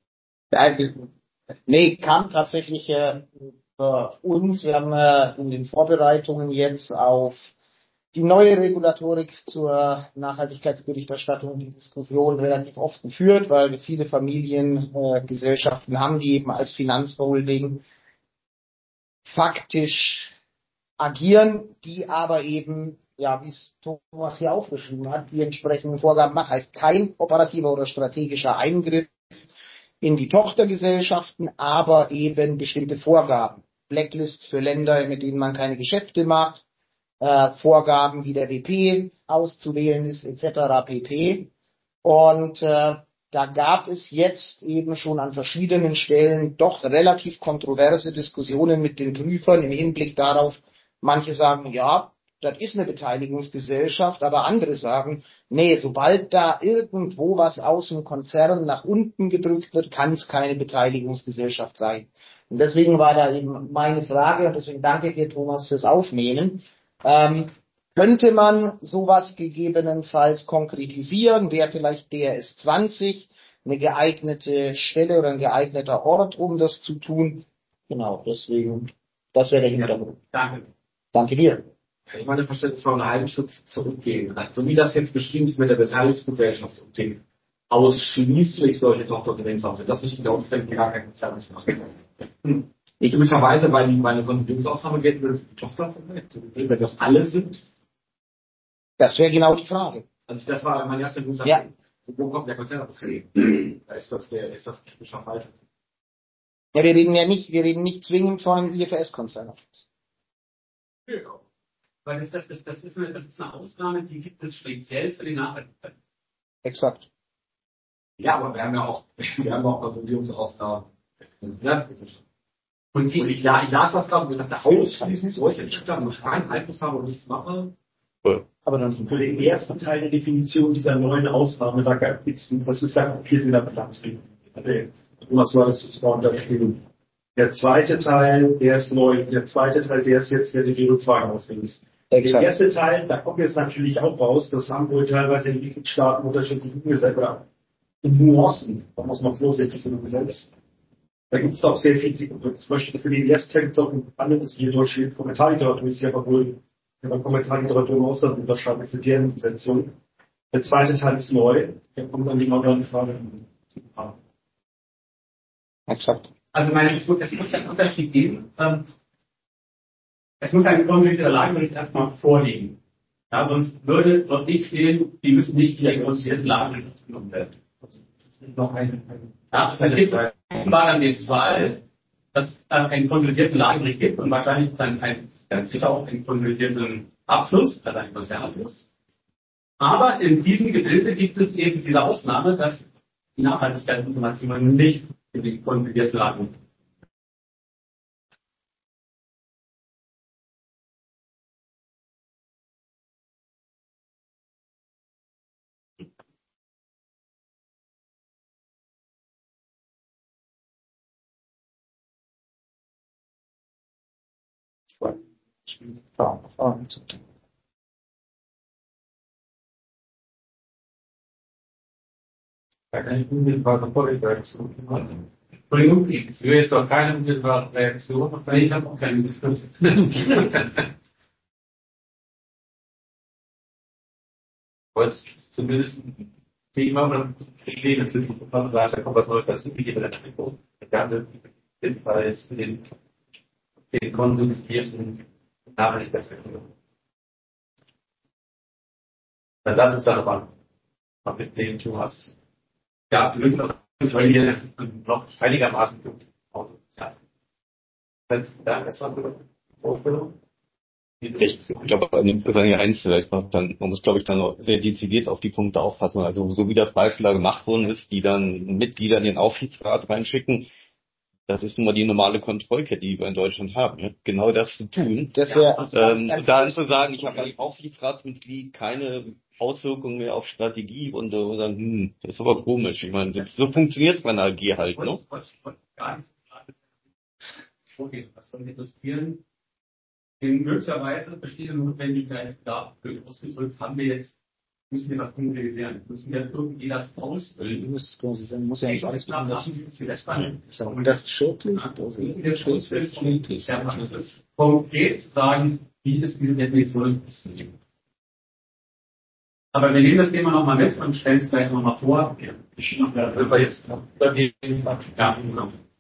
Nee, kam tatsächlich äh, für uns. Wir haben äh, in den Vorbereitungen jetzt auf die neue Regulatorik zur Nachhaltigkeitsberichterstattung die Diskussion relativ oft geführt, weil wir viele Familiengesellschaften äh, haben, die eben als Finanzholding faktisch agieren, die aber eben, ja, wie es Thomas hier aufgeschrieben hat, die entsprechenden Vorgaben machen. Heißt kein operativer oder strategischer Eingriff in die Tochtergesellschaften, aber eben bestimmte Vorgaben. Blacklists für Länder, mit denen man keine Geschäfte macht, äh, Vorgaben, wie der W P auszuwählen ist, et cetera pp. Und äh, da gab es jetzt eben schon an verschiedenen Stellen doch relativ kontroverse Diskussionen mit den Prüfern im Hinblick darauf, manche sagen, ja, das ist eine Beteiligungsgesellschaft, aber andere sagen, nee, sobald da irgendwo was aus dem Konzern nach unten gedrückt wird, kann es keine Beteiligungsgesellschaft sein. Und deswegen war da eben meine Frage, und deswegen danke dir, Thomas, fürs Aufnehmen. Ähm, könnte man sowas gegebenenfalls konkretisieren? Wäre vielleicht D R S zwanzig eine geeignete Stelle oder ein geeigneter Ort, um das zu tun? Genau, deswegen, das wäre der Hintergrund. Danke. Danke dir. Kann ich meine Verständnis mal einen halben Schritt zurückgehen? Also wie das jetzt beschrieben ist mit der Beteiligungsgesellschaft und dem ausschließlich solche Tochterunternehmen sind, das nicht genau, ich denke, gar kein Konzern machen. Hm. Ich üblicherweise bei, bei einer Konsolidierungsausnahme gelten würde für die Tochter, wenn das alle sind. Das wäre genau die Frage. Also das war mein erster Wunsch. Ja. Wo kommt der Konzern aus? Da ist das der, ist das typischer Fall. Ja, wir reden ja nicht, wir reden nicht zwingend von einem I F S-Konzern. Genau. Weil das, das, das, das, ist eine, das ist eine Ausnahme, die gibt es speziell für die Nachhaltigkeit. Exakt. Ja, aber wir haben ja auch, wir haben auch Konsolidierungsausnahmen. Ja, und, die, und ich, ja, ich las das gerade und dachte, ausschließlich solche Schritte, wo ich keinen Einfluss habe und nichts mache. Aber dann für den ersten Teil der Definition dieser neuen Ausnahme, da gab es, das ist ja kopiert in der Pflanze. Was war das? Das war unterschrieben. Der zweite Teil, der ist neu. Der zweite Teil, der ist jetzt, der die Rückfragen ausliest. Der erste Teil, da kommt jetzt natürlich auch raus, das haben wohl teilweise in den Mitgliedstaaten unterschiedlich umgesetzt oder in Nuancen. Da muss man vorsichtig genug selbst. Da gibt es auch sehr viel, zum Beispiel für den ersten Teil auch ein anderes, wie deutsche Kommentarliteratur ist ja aber wohl, wenn man Kommentarliteratur im Ausland unterscheidet für deren Umsetzung. Der zweite Teil ist neu. Da kommt dann die neue Frage. Exakt. Also meine, es muss, es muss einen Unterschied geben. Ähm, es muss ein konsolidierter Lagebericht erstmal vorliegen. Ja, sonst würde dort nicht stehen, die müssen nicht gleich konsolidierten Lagebericht genommen werden. Das ist noch eine. Ja, es gibt war dann den Fall, dass es einen konsolidierten Lagebericht gibt und wahrscheinlich dann ein, ganz sicher auch einen konsolidierten Abschluss, also einen Konzernabschluss. Aber in diesem Gebilde gibt es eben diese Ausnahme, dass die Nachhaltigkeitsinformationen nicht in die konsolidierte Lage sind. Da kann ich unmittelbare Reaktion machen. Entschuldigung, ich sehe jetzt doch keine unmittelbare Reaktion, weil ich habe auch keine Diskussion. Aber es ist zumindest ein Thema oder ein Problem, natürlich, wenn man sagt, da kommt was Neues dazu, wie geht man damit um? Gerne jedenfalls den, den konsumierten Nachhaltigkeitsverknüpfung. Das ist dann aber mit dem du hast. Ja, wir wissen das, weil hier ist noch einigermaßen gut. Also, ja. Wenn es da erstmal eine Vorstellung. Ich glaube, an dem Gesang eins vielleicht noch dann, man muss, glaube ich, dann noch sehr dezidiert auf die Punkte aufpassen. Also, so wie das Beispiel da gemacht worden ist, die dann Mitglieder in den Aufsichtsrat reinschicken, das ist nun mal die normale Kontrollkette, die wir in Deutschland haben. Ja? Genau das zu tun. Das wär, ähm, und dann zu sagen, ich habe als Aufsichtsratsmitglied keine Auswirkungen mehr auf Strategie und so, dann, hm, das ist aber komisch. Ich meine, so, so funktioniert es bei einer A G halt, ne? Gar nicht vorgehen. Was soll illustrieren? In möglicherweise bestehende Notwendigkeit dafür ausgedrückt, haben wir jetzt, müssen wir das konkretisieren, müssen wir irgendwie das ausfüllen. Du musst quasi sagen, muss ja nicht alles nach machen. für das Panel. Und das ist schriftlich? Das müssen wir ausfüllen. Ja, das ist konkret zu sagen, wie ist diese Definition des Systems. Aber wir nehmen das Thema nochmal mit und stellen es gleich nochmal vor. Ich mache das jetzt bei mir. Ja, genau.